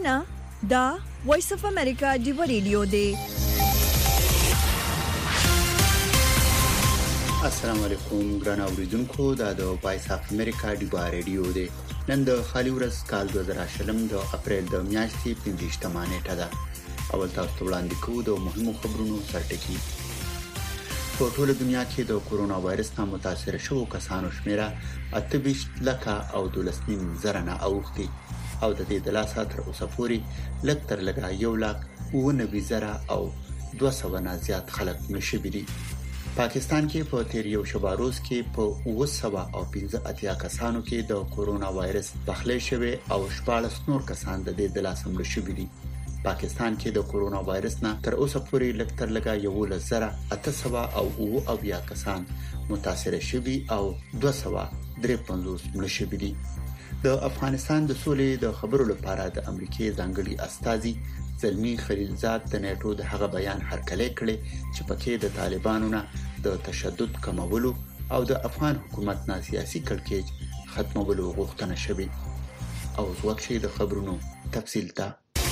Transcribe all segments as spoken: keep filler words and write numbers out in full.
مننه. دا وایس اف امریکا دی ریډیو دی. السلام علیکم ګران اوریدونکو، دا د وایس اف امریکا دی ریډیو دی. نن د خالي ورځ کال دوه زره شلم د اپریل د میاشتې پنځه نیټه ده. اول تاسو وړاندې کوو د مهمو خبرونو سرټکی. په ټوله دنیا کې د کورونا وایرس نه متاثر شوو کسانو شمیره اته ویشت لکه او دولس نیم زره نه اوښتي او د دې د لاسه تر اوسه پورې لږ تر لږه یو لک اووه نوي زره او دوه سوه نه زیات خلک مړه شوي دي. پاکستان کې په تیر یو شبه روز کې په اوه سوه او پنځه اتیا کسانو کې د کورونا وایرس پخلی شوی او شپاړس نور کسان د دې د لاسه مړه شوي دي. پاکستان کې د کورونا وایرس نه تر اوسه پورې لږ تر لږه یولس زره اته سوه او اوه اویا کسان متاثر شوي او دوه سوه درې پنځوس مړه شوي دي. د افغانستان د سولې د خبرو لپاره د امریکای ځانګړي استازي زلمی خلیلزاد د نیټو د هغه بیان هرکلی کړي چې پکې د طالبانو نه د تشدد کمولو او د افغان حکومت نه سیاسي کړکېچ ختمولو غوښتنه شوې. او ځوکشي د خبرونو تفصیل ته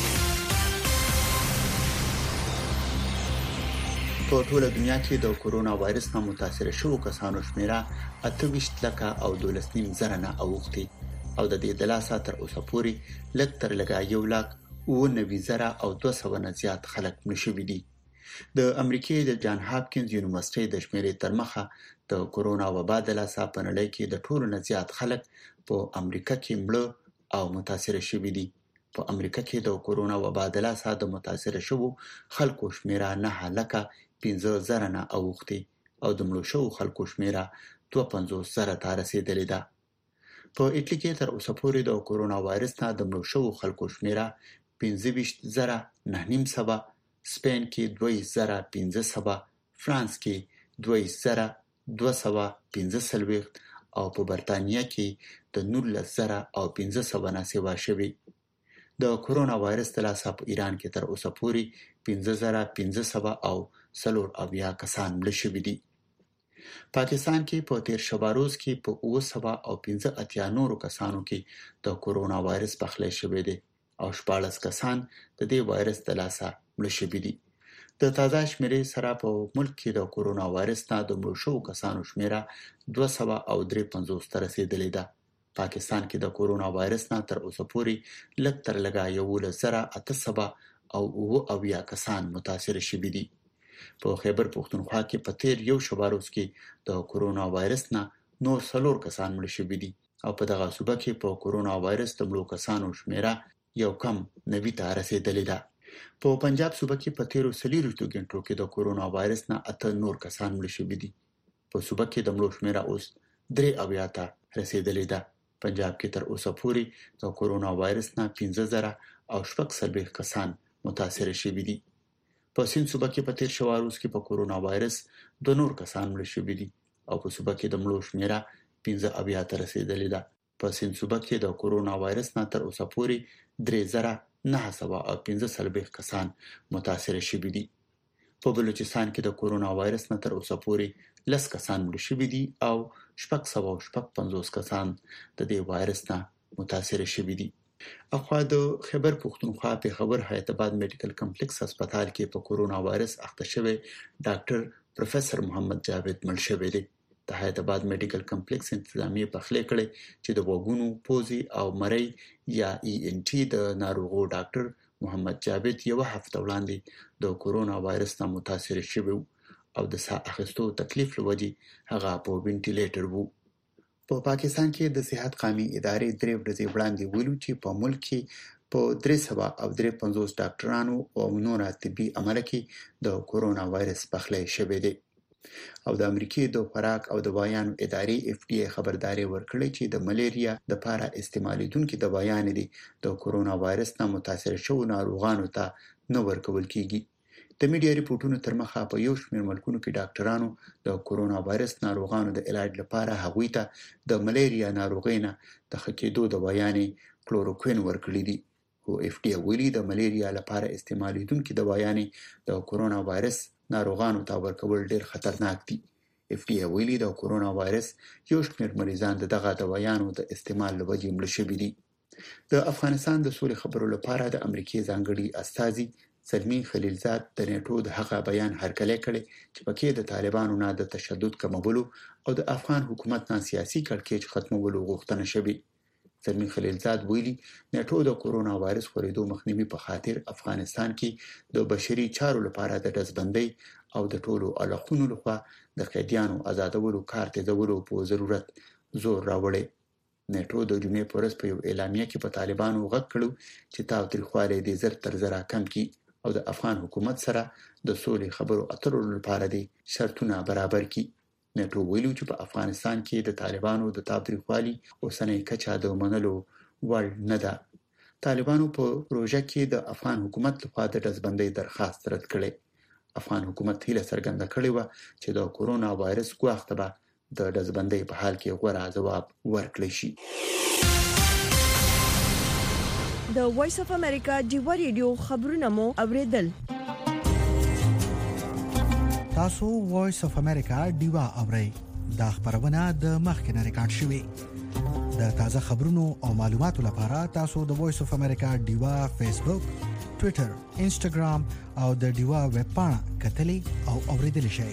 په ټوله دنیا کې د کورونا وایرس نه متاثر شوو کسانو شمیره اته ویشت لکه او دولس نیم زره نه اوښتي او د دې د لاسه تر اوسه پورې لږ تر لږه یو لک اووه نوي زره او دوه سوه نه زیات خلک مړه شوي دي. د امریکای د جان هاپکینز یونیورسيټي د شمیرې تر مخه د کورونا وبا د لاسه په نړۍ کې د ټولو نه زیات خلک په امریکا کې مړه او متاثر شوي دي. په امریکا کې د کورونا وبا د لاسه د متاثر شوو خلکو شمیره نه لکه پنځه زره نه اوښتي او د مړو شوو خلکو شمیره دوه پنځوس زره ته رسیدلې ده. په ایټلی کې تر اوسه پورې د کورونا وایرس نه د مړو شوو خلکو شمیره پنځه ویشت زره نه نیم سوه، سپین کې دوه زره پنځه سوه، فرانس کې دوه زره دوه سوه پنځه څلوېښت او په برتانیا کې د نولس زره او پنځه سوه نه سیوا شوي. د کورونا وایرس د لاسه په ایران کې تر اوسه پورې پنځه زره پنځه سوه او څلور اویا کسان مړه شوي دي. پاکستان کې په تیر شبه روز کې په اوه سوه او پنځه اتیا نورو کسانو کې د کورونا وایرس پخلی شوی دی او شپاړس کسان د دې وایرس د لاسه مړه شوي دي. د تازه شمیرې سره په ملک کې د کورونا وایرس نه د مړو شوو کسانو شمیره دوه سوه او درې پنځوس ته رسیدلې ده. پاکستان کې د کورونا وایرس نه تر اوسه پورې لږ تر لږه یولس زره اته سوه او اوه اویا کسان متاثر شوي دي. په خیبر پښتونخوا کې په تیر یو شبه روز کې د کورونا وایرس نه نور څلور کسان مړه شوي دي او په دغه صوبه کې په کورونا وایرس د مړو کسانو شمیره یو کم نوي ته رسیدلې ده. په پنجاب صوبه کې په تیرو څلوېښتو غنټو کې د کورونا وایرس نه اته نور کسان مړه شوي دي. په صوبه کې د مړو شمیره اوس درې اویا ته رسیدلې ده. پنجاب کې تر اوسه پورې د کورونا وایرس نه پنځه زره او شپږ څلوېښت کسان متاثر شوي دي. په سیند صوبه کې په تیر شوه روز کې په کورونا وایرس دوه نور کسان مړه شوي دي او په صوبه کې د مړو شمیره پنځه اویا ته رسیدلې ده. په سیند صوبه کې د کورونا وایرس نه تر اوسه پورې درې زره نه سوه او پنځه څلوېښت کسان متاثر شوي دي. په بلوچستان کې د کورونا وایرس نه تر اوسه پورې لس کسان مړه شوي دي او شپږ سوه او شپږ پنځوس کسان د دې وایرس نه متاثر شوي دي. اخوا د خیبر پښتونخوا پېښور حیات آباد میډیکل کمپلیکس هسپتال کې په کورونا وایرس اخته شوی ډاکټر پروفیسور محمد جاوید مړ شوی دی. د حیات آباد میډیکل کمپلیکس انتظامیه پخلی کړی چې د وګونو پوزي او مرۍ یا ای ان ټي د ناروغو ډاکټر محمد جاوید یو هفته وړاندې د کورونا وایرس نه متاثر شوی او د ساه اخیستو تکلیف لوجې هغه په وینټیلیټر وو. په پا پاکستان کې د صحت قومي ادارې درې ورځې وړاندې ویلو چې په ملک کې په درې سوه او درې پنځوس ډاکټرانو او نورو طبي عمله کې د کورونا وایرس پخلی شوی دی. او د امریکای د خوراک او دوايانو ادارې اف ډي ای خبرداري ورکړې چې د ملیریا د لپاره استعمالیدونکو دوايانې دي د کورونا وایرس نه متاثر شوو ناروغانو ته نه ورکول کیږي. د میډیا ریپورتونو تر مخه په یو شمېر ملکونو کې ډاکټرانو د کورونا وایرس ناروغانو د علاج لپاره هغوی ته د ملیریا ناروغۍ نه د ښه کېدو دوايانې کلوروکوین ورکړي دي. خو اف ډي ای ویلي د ملیریا لپاره استعمالیدونکو دوايانې د کورونا وایرس ناروغانو ته ورکول ډېر خطرناک دي. اف ډي ای ویلي د کورونا وایرس یو شمېر مریضان د دغه دوايانو د استعمال له وجې مړه شوي دي. د افغانستان د سولې خبرو لپاره د امریکای ځانګړي استازي زلمی خلیلزاد د نیټو د هغه بیان هرکلی کړي چې پکې د طالبانو نه د تشدد کمولو او د افغان حکومت نه سیاسي کړکېچ ختمولو غوښتنه شوې. زلمی خلیلزاد ویلي نیټو د کورونا وایرس خورېدو مخنیوي په خاطر افغانستان کې د بشري چارو لپاره د دزبندۍ او د ټولو اړخونو لخوا د قیدیانو آزادولو کار تیزولو په ضرورت زور راوړي. نیټو د جمعې په ورځ په یو اعلامیه کې په طالبانو غږ کړو چې تاوتریخوالی دې زر تر زره کم کړي او د افغان حکومت سره د سولې خبرو اترو لپاره دې شرطونه برابر کړي. نیټو ویلو چې په افغانستان کې د طالبانو د تاوتریخوالي اوسنۍ کچه د منلو وړ نه ده. طالبانو په پروژه کې د افغان حکومت لخوا د دزبندۍ درخواست رد کړي. افغان حکومت هیله څرګنده کړې و چې د کورونا وایرس ګواښ ته به د دزبندۍ په حال کې غوړه جواب ورکړي شي. د وایس اف امریکا ډیوا ریډیو خبرونه مو اوریدل. تاسو وایس اف امریکا ډیوا اورئ. دا خبرونه د مخکنه ریکارډ شوې. د تازه خبرونو او معلوماتو لپاره تاسو د وایس اف امریکا ډیوا فیسبوک، ټوئیټر، انسټاګرام او د ډیوا ویب پاڼه کتلې او اوریدل شئ.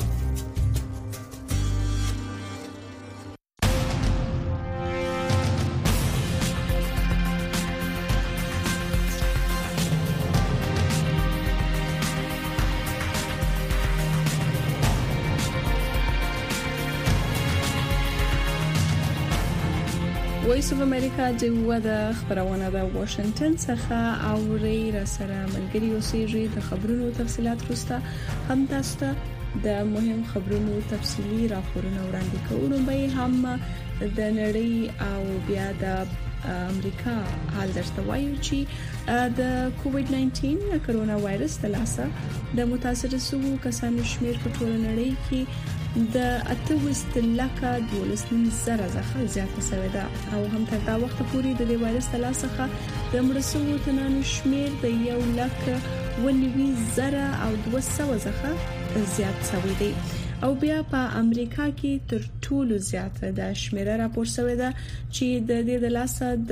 وایس اف امریکا د ودا خبرونه د واشنگټن څخه اوري را سره ملګری اوسېږي. د خبرونو تفصيلات وروسته هم تاسو ته د مهم خبرونو تفصيلي راپورونه وړاندې کوو. به هم د نړۍ او بیا د امریکا حال درته وایو چې د کووډ ناینټین کرونا وایرس د لاسه د متاثر شوو کسانو شمیر په ټوله نړۍ کې د اته ویشت لکه دولسنیم زره څخه زیاته شوې ده او هم تر دا وخت پورې د دې وایرس د لاسه د مړ شوو تنانو شمیر د یو لک ونیوي زره او دوه سوه څخه زیات شوی دی. او بیا په امریکا کې تر ټولو زیاته د شمیره راپور شوې ده چې د دې د لاسه د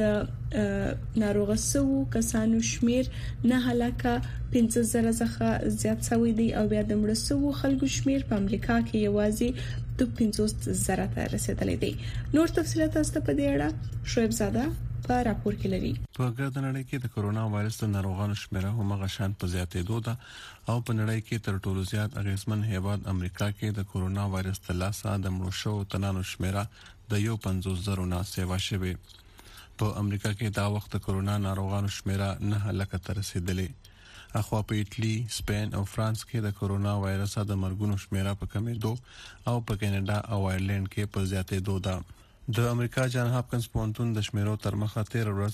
ناروغ شوو کسانو شمیر نه هلاکه پنځه زره څخه زیات شوی دی او بیا د مړ شوو خلکو شمیر په امریکا کې یوازې د پنځوس زره ته رسیدلی دی. نور تفصيلات تاسو په دې اړه شعیب زاده په راپور کې لري. په ګرځنده نړۍ کې د کورونا وایرس د ناروغانو شمیره هم غشان په زیاتېدو ده او په نړۍ کې تر ټولو زیات اغیزمن هیواد امریکا کې د کورونا وایرس د لاسه د مړو شوو تنانو شمیره د یو پنځوس زره نه سیوا شوه. په امریکا کې دا وخت د کورونا ناروغانو شمیره نه لکه تر رسیدلې. اخوا په ایټلی، سپین او فرانس کې د کورونا وایرس د مرګونو شمیره په کمېدو او په کینیډا او آیرلند کې په زیاتېدو ده. د امریکا جان هاپکنز پوهنتون د شمیرو تر مخه تیر ورځ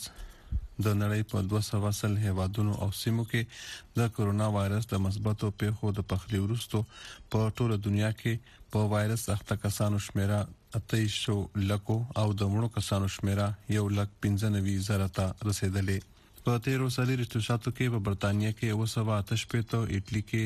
د نړۍ په دوه سوه سل هیوادونو او سیمو کې د کورونا وایرس د مثبتو پیښو د پخلی وروسته په ټوله دنیا کې په وایرس اخته کسانو شمیره اتهشو لکو او د مړو کسانو شمیره یو لک پنځه نوي زره ته رسیدلې. په تیرو سلیریشتو ساتو کې په برتانیا کې یو سوه اته شپېته، ایټلی کې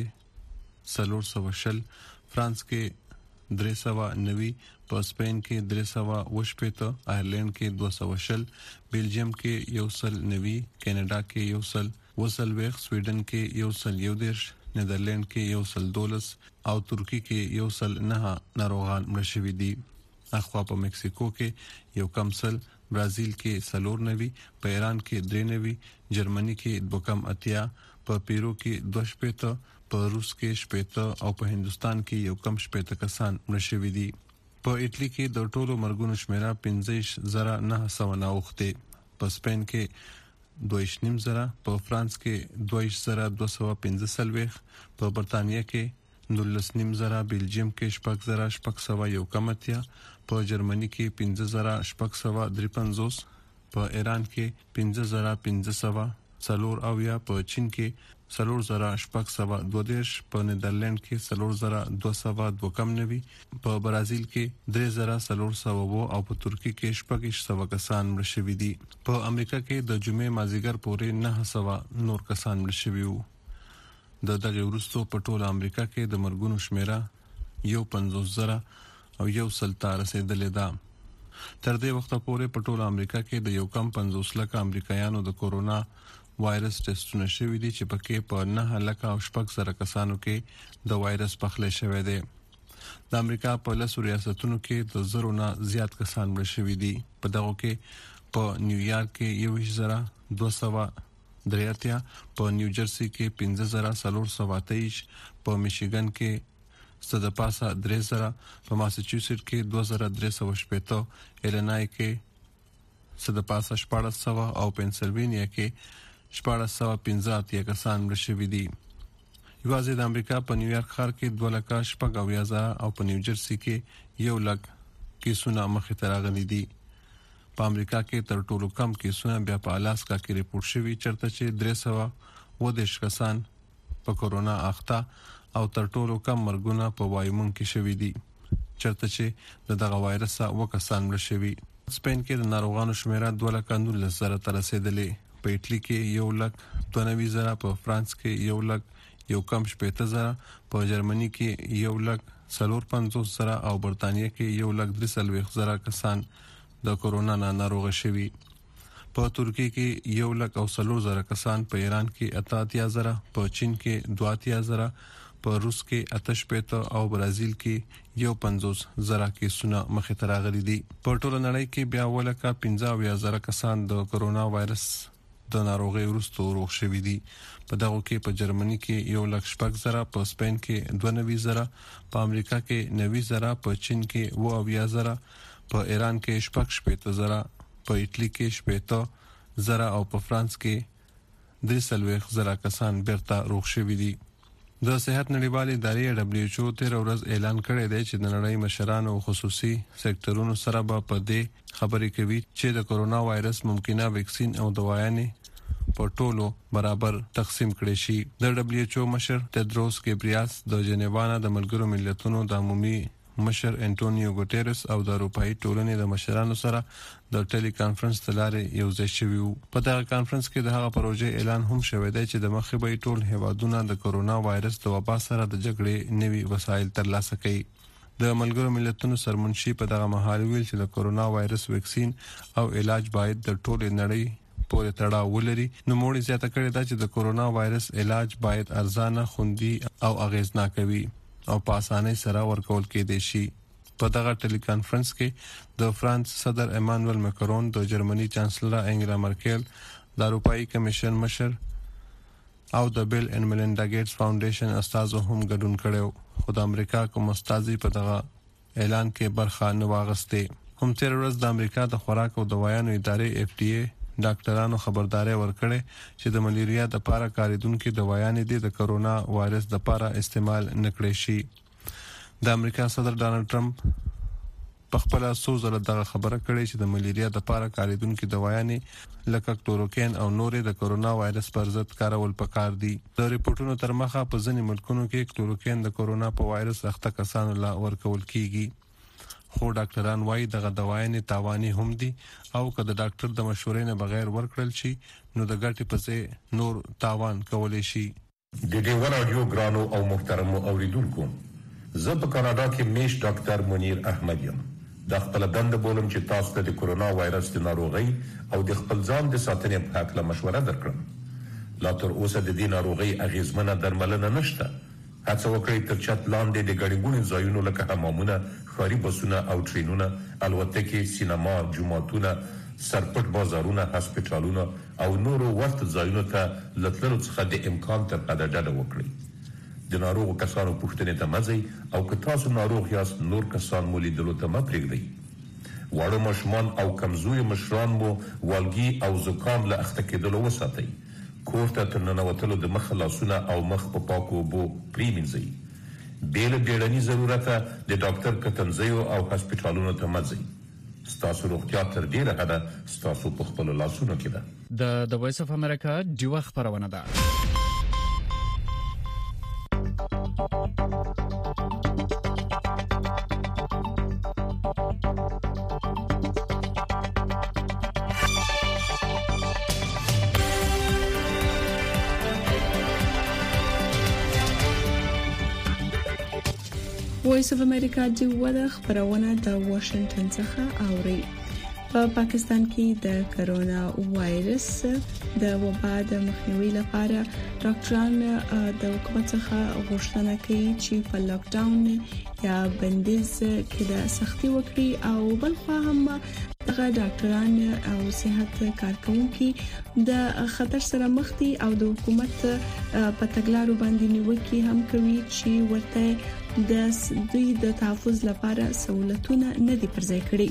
څلور سوه شل، فرانس کې درې سوه نوي، په سپین کې درې سوه اوه شپېته، آیرلند کې دوه سوه شل، بیلجیم کې یو سل نوي، کینیډا کې یو سل اوه څلوېښت، سویډن کې یو سل یو دېرش، نیدرلند کې یو سل دولس او ترکی کې یو سل نه ناروغان مړه شوي دي. اخوا په مکسیکو کې یو کم سل، برازیل کې څلور نوي، په ایران کې درې نوي، جرمني کې دوه کم اتیا، په پیرو کې دوه شپېته، په روس کې شپېته او په هندستان کې یو کم شپېته کسان مړه شوي دي. په ایټلی کې د ټولو مرګونو شمیره پنځه زره نه سوه نه اوښتې، په سپین کې دوه نیم زره، په فرانس کې دوه زره دوه سوه پنځه څلوېښت، په برتانیا کې نولس نیم زره، بیلجیم کې شپږ زره شپږ سوه یو کم اتیا، په جرمني کې پنځه زره شپږ سوه درې پنځوس، په ایران کې پنځه زره پنځه سوه څلور اویا، په چین کې څلور زره شپږ سوه دوه دېرش، په نیدرلند کې څلور زره دوه سوه دوه کم نوي، په برازیل کې درې زره څلور سوه اووه او په ترکی کې شپږ سوه کسان مړه شوي دي. په امریکا کې د جمعې مازیګر پورې نه سوه نور کسان مړه شوي وو. د دغه وروسته په ټوله امریکا کې د مرګونو شمیره یو پنځوس زره او یو سل ته رسیدلې ده. تر دې وخت پورې په ټول امریکا کې د یو کم پنځوس لک امریکایانو د کورونا وایرس ټیسټونه شوي دي چې پکې په نه لک او شپږ زره کسانو کې د وایرس پخلی شوی دی. د امریکا په لسو ریاستونو کې د زرو نه زیات کسان مړه شوي دي. په دغه کې په نیویارک کې یو زره دوه سوه درې اتیا، په نیوجرسي کې پنځه زره څلور سوه اته ویشت، په میشیګن کې څه د پاسه درې زره، په ماساچوسټ کې دوه زره درې سوه شپېته، ایلینای کې څه د پاسه شپاړس سوه او پنسلوینیا کې شپاړس سوه پنځه اتیا کسان مړه شوي دي. یوازې د امریکا په نیویارک ښار کې دوه لکه شپږ اویا زره او په نیوجرسي کې یو لک کیسونه مخې ته راغلي دي. په امریکا کې تر ټولو کم کیسونه بیا په الاسکا کې ریپورت شوي، چرته چې درې سوه اووه دېرش کسان په کورونا اخته او تر ټولو کم مرګونه په وایومنګ کې شوي دي، چرته چې د دغه وایرس اووه کسان مړه شوي. سپین کې د ناروغانو شمیره دوه لکه نولس زره ته رسېدلې، په ایټلي کې یو لک دوه نوي زره، په فرانس کې یو لک یو کم شپېته زره، په جرمني کې یو لک څلور پنځوس زره او برتانیه کې یو لک درې څلوېښت زره کسان د کورونا نه ناروغ شوي. په ترکیه کې یو لک او څلور زره کسان، په ایران کې اته اتیا زره، په چین کې دوه اتیا زره، په روس کې اته شپېته او برازیل کې یو پنځوس زره کیسونه مخې ته راغلي دي. په ټوله نړۍ کې بیا اووه لکه پنځه اویا زره کسان د کورونا وایرس د ناروغۍ وروسته روغ شوي دي. په دغو کې په جرمني کې یو لک شپږ زره، په سپین کې دوه نوي زره، په امریکا کې نوي زره، په چین کې اووه اویا زره، په ایران کې شپږ شپېته زره، په ایټلي کې شپېته زره او په فرانس کې درې څلوېښت زره کسان بیرته روغ شوي دي. د صحت نړیوالې ادارې دبلیو ایچ او تېره ورځ اعلان کړی دی چې د نړۍ مشرانو او خصوصي سکتورونو سره به په دې خبرې کوي چې د کورونا وایرس ممکنه ویکسین او دوايانې په ټولو برابر تقسیم کړي شي. د دبلیو ایچ او مشر تدروس ګبریاس د جنیوا نه د ملګرو ملتونو د عمومي مشر انټونیو ګوټيرس او د اروپאי ټولنې د مشرانو سره د ټيلي کانفرنس تلارې یو ځای شوي وو. په دغه کانفرنس کې د هغه پروژې اعلان هم شوی دی چې د مخې به ټول هیوادونه د کورونا وایرس د وبا سره د جګړې نوي وسایل ترلاسه کوي. د ملګرو ملتونو سرمنشي په دغه مهال ویل چې د کورونا وایرس ویکسین او علاج باید د ټولې نړۍ پورې تړاو ولري. نو موږ زیاته کړې ده چې د کورونا وایرس علاج باید ارزانه، خوندي او اغیزناک وي او په اسانۍ سره ورکول کېدای شي. په دغه ټیلی کانفرنس کې د فرانس صدر ایمانوئل مکرون، د جرمني چانسلر انګلا مرکل، د اروپאי کمیشن مشر او د بیل اینڈ میلینډا ګیټس فاونډیشن استازو هم ګډون کړو، خو د امریکا کوم استازي په دغه اعلان کې برخه نه واغسته. هم تیر ورځ د امریکا د خوراک او دوايانو ادارې اف ډي اي ډاکټرانو خبرداري ورکړې چې د ملیریا د لپاره کاریدونکو دوايانې د کورونا وایرس د لپاره استعمال نکړي شي. د امریکا صدر ډانلډ ټرمپ په خپل سوزله دغه خبره کړې چې د ملیریا د لپاره کاریدونکو دوايانې لکه کلوروکین او نورې د کورونا وایرس پر ضد کارول پکار دي. د ریپورتونو تر مخه په ځینې ملکونو کې کلوروکین د کورونا په وایرس اخته کسانو لا ورکول کیږي، خو ډاکټران وايي دغه دوايانې تاواني هم دي او که د ډاکټر د مشورې نه بغیر ورکړل شي نو د ګټې په ځای نور تاوان کولی شي. د ډیو رادیو ګرانو او محترمو اوریدونکو، زه په کاناډا کې میش ډاکټر منیر احمد یم. د خپل دنده بولم چې تاسو ته د کورونا وایرس د ناروغۍ او د خپل ځان د ساتنې په اړه مشوره درکړم. لا تر اوسه د دې ناروغۍ اغیزمنه درملنه نشته. هڅه وکړئ تر چت لاندې د ګڼې ځایونو لکه حمامونه، ښاري بسونه او ټرینونه، الوتکې، سینما، جوماتونه، سرپټ بازارونه، هسپتالونه او نورو ورته ځایونو ته له تللو څخه د امکان تر حده ډډه وکړئ. د ناروغو کسانو پوښتنې ته مه ځئ او که تاسو ناروغ یاست نور کسان مو لیدلو ته مه پرېږدئ. واړه ماشومان او کمزوري مشران مو والګي او زکام له اخته کېدلو وساتئ. کور ته تر ننوتلو د مخ لاسونه او مخ په پاکو اوبو پرېمنځئ. بې له بیړني ضرورته د ډاکټر کتنځیو او هسپتالونو ته مه ځئ. ستاسو روغتیا تر ډیره حده ستاسو په خپلو لاسونو کې ده. د د وایس اف امریکا ډیوه خبرونه ده. وایس اف امریکا د وده خبرونه د واشنگټن څخه اوري. په پا پاکستان کې د کرونا وایرس د وبا د مخنیوي لپاره ډاکټران د حکومت څخه غوښتنه کوي چې په لاک ډاون یا بندیز کې د سختي وکړي او بل خو هم دغه ډاکټران او صحت کارکونکو د خطر سره مخ دي او د حکومت په تګلارو باندې نیوکه هم کوي چې ورته د دوی د تحفظ لپاره سہولتونه نه دي پرځای کړي.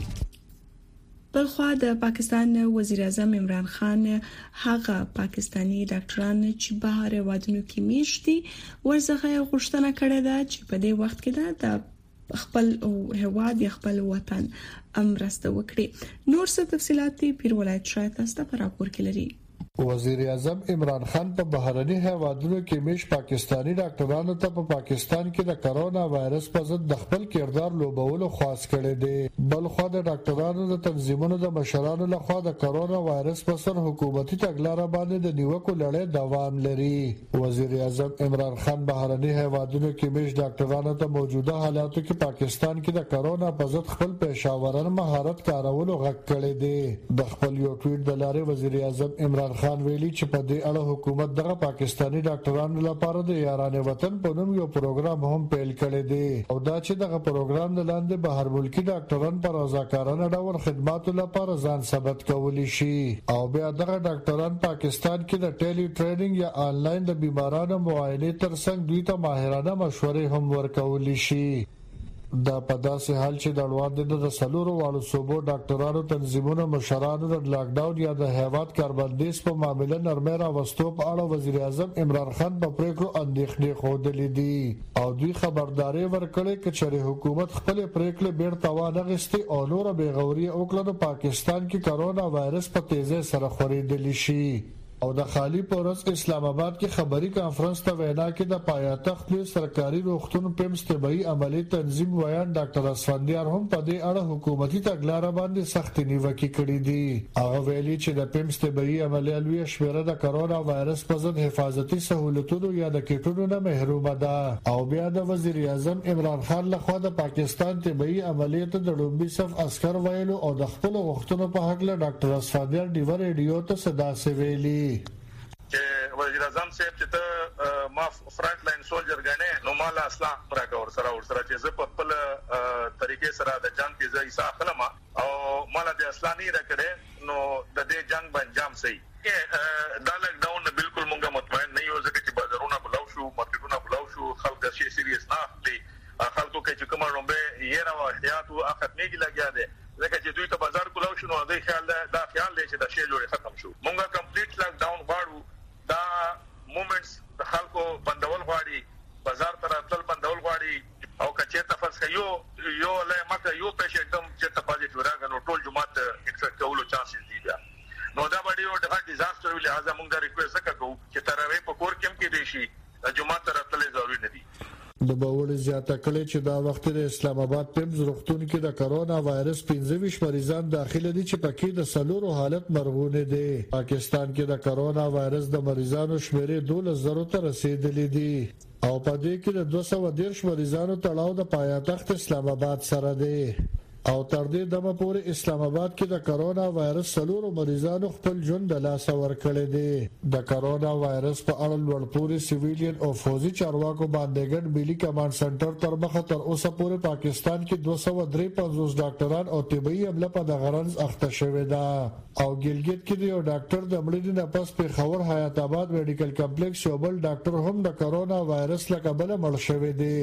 بلخوا د پاکستان وزیر اعظم عمران خان هغه پاکستانی ډاکټران چې بهر وادونو کې میشتي ورڅخه غوښتنه کړې ده چې په دې وخت کې د خپل هواد یا خپل وطن امرسته وکړي. نور څه تفصيلات پیر ولایت شاید تاسو ته راپور کړي. وزیر اعظم عمران خان په بهرني هیوادونو کې میش پاکستانی ډاکټرانو ته په پاکستان کې د کرونا وایرس په ضد د خپل کردار لوبولو خاص کړي دي. بل خو د ډاکټرانو د تنظیمونو د مشرانو لخوا د کرونا وایرس په سر حکومتي تګلارې باندې د نیوکو لړۍ دوام لري. وزیر اعظم عمران خان بهرني هیوادونو کې میش ډاکټرانو ته موجوده حالاتو کې پاکستان کې د کرونا په ضد خپل پېښورن مهارت کارولو غږ کړي دي. د خپل یو ټویټ د لارې وزیر اعظم عمران خان خان ویلي چې په دې اړه حکومت دغه پاکستانی ډاکټرانو لپاره د یارانه وطن په نوم یو پروګرام هم پیل کړی دی او دا چې دغه پروګرام د لاندې بهر ملکی ډاکټران پر رضاکارانه ډول خدماتو لپاره ځان ثبت کولی شي او بیا دغه ډاکټران پاکستان کې د ټیلی ټریننګ یا آنلاین د بیمارانو معاینه ترڅنګ دوی ته ماهرانه مشورې هم ورکولی شي. دا په داسې حال چې د اړوند د سلورو والو صوبو ډاکټرانو تنظیمونو مشرانو د لاک ډاون یا د هیواد کاربندیز په معاملې نرمه راوستو په اړه وزیر اعظم عمران خان په پریکړو اندېښنې خوده دي او دوی خبرداري ورکړي چې حکومت خپل پریکړې بیرته وانغستي او نور بېغوري وکړي پاکستان کې کرونا وایرس په تیزه سره خورېدلی شي. او د خالی پورس اسلام آباد کې خبري کانفرنس ته وینا کې د پایتخت له سرکاري روغتون پمس طبي عملي تنظیم ویان ډاکټر اسفندیار هم په دې اړه حکومتي تګلارې باندې سخت نیوکه کړې دي. هغه ویلي چې د پمس طبي عملي لوی شمیره د کرونا وایرس په ضد حفاظتي سہولتونو یا د کیټونو نه محرومه ده او بیا د وزیر اعظم عمران خان لخوا د پاکستان طبي عملیات د لومبي صف عسكر ویلو او د خپل وختونو په حق له ډاکټر اسفندیار ډیو ریډیو ته صدا سویلی چې وزیر اعظم صاحب چې ته ما فرنٹ لاین سولجر غنه نو مال اسلام راکا ور سره ور سره چې زه په خپل طریقې سره د جنگ کې ځای ساخلم او مال د اسلامي راکړې نو د دې جنگ باندې صحیح دا لاک ډاون بالکل مونږه مطمئن نه یو ځکه چې بازارونه بلاو شو مارکیټونه بلاو شو خلک شي سیریس نه اخلي خلکو کې چې کوم لومبه یې راو احتیاط او ختمېږي لګیا دي ځکه چې دوی ته بازار کولاو شو نو دوی خیال دا خیال دی چې دا شی جوړ ختم شو. مونږه کمپلیټ لاک ډاون غواړو دا مومنټس د خلکو بندول غواړي بازار ته راتل بندول غواړي او کچې تفصیل یو یو له مکه یو پیشنټ هم چې تپاجې راغی نو ټول جماعت انفیکټ کولو چانسز دي نو دا باندې یو د ډیزاستر ویل لہذا موږ دا ریکوست وکړو چې تراوی په کور کې کې دي شي جماعت ته راتل ضروري نه دي. د باور زیاته کړي چې دا وخت د اسلام آباد پمز روغتون کې د کرونا وایرس پنځه ویشت مریضان داخله دي چې پکې د سلورو حالت مرغونه دي. پاکستان کې د کرونا وایرس د مریضانو شمیرې دولس زره ته رسیدلې دي او په دې کې د دوه سوه دېرش مریضانو تړاو د پایتخت اسلام آباد سره دی او تر دې دمه پورې اسلام آباد کې د کرونا وایرس سلورو مریضانو خپل ژوند د لاسه ورکړی دی. د کرونا وایرس په اړه لوړپوړي سیویلین او فوزي چارواکو باندې ګډ ملي کمانډ سنټر تر مخه تر اوسه پورې پاکستان کې دوه سوه درې پنځوس ډاکټران او طبي عمله په دغه رنځ اخته شوې ده او ګلګت کې یو ډاکټر د مړینې نه پس په خبر حیات آباد میډیکل کمپلیکس یو بل ډاکټر هم د کرونا وایرس له کبله مړ شوی دی.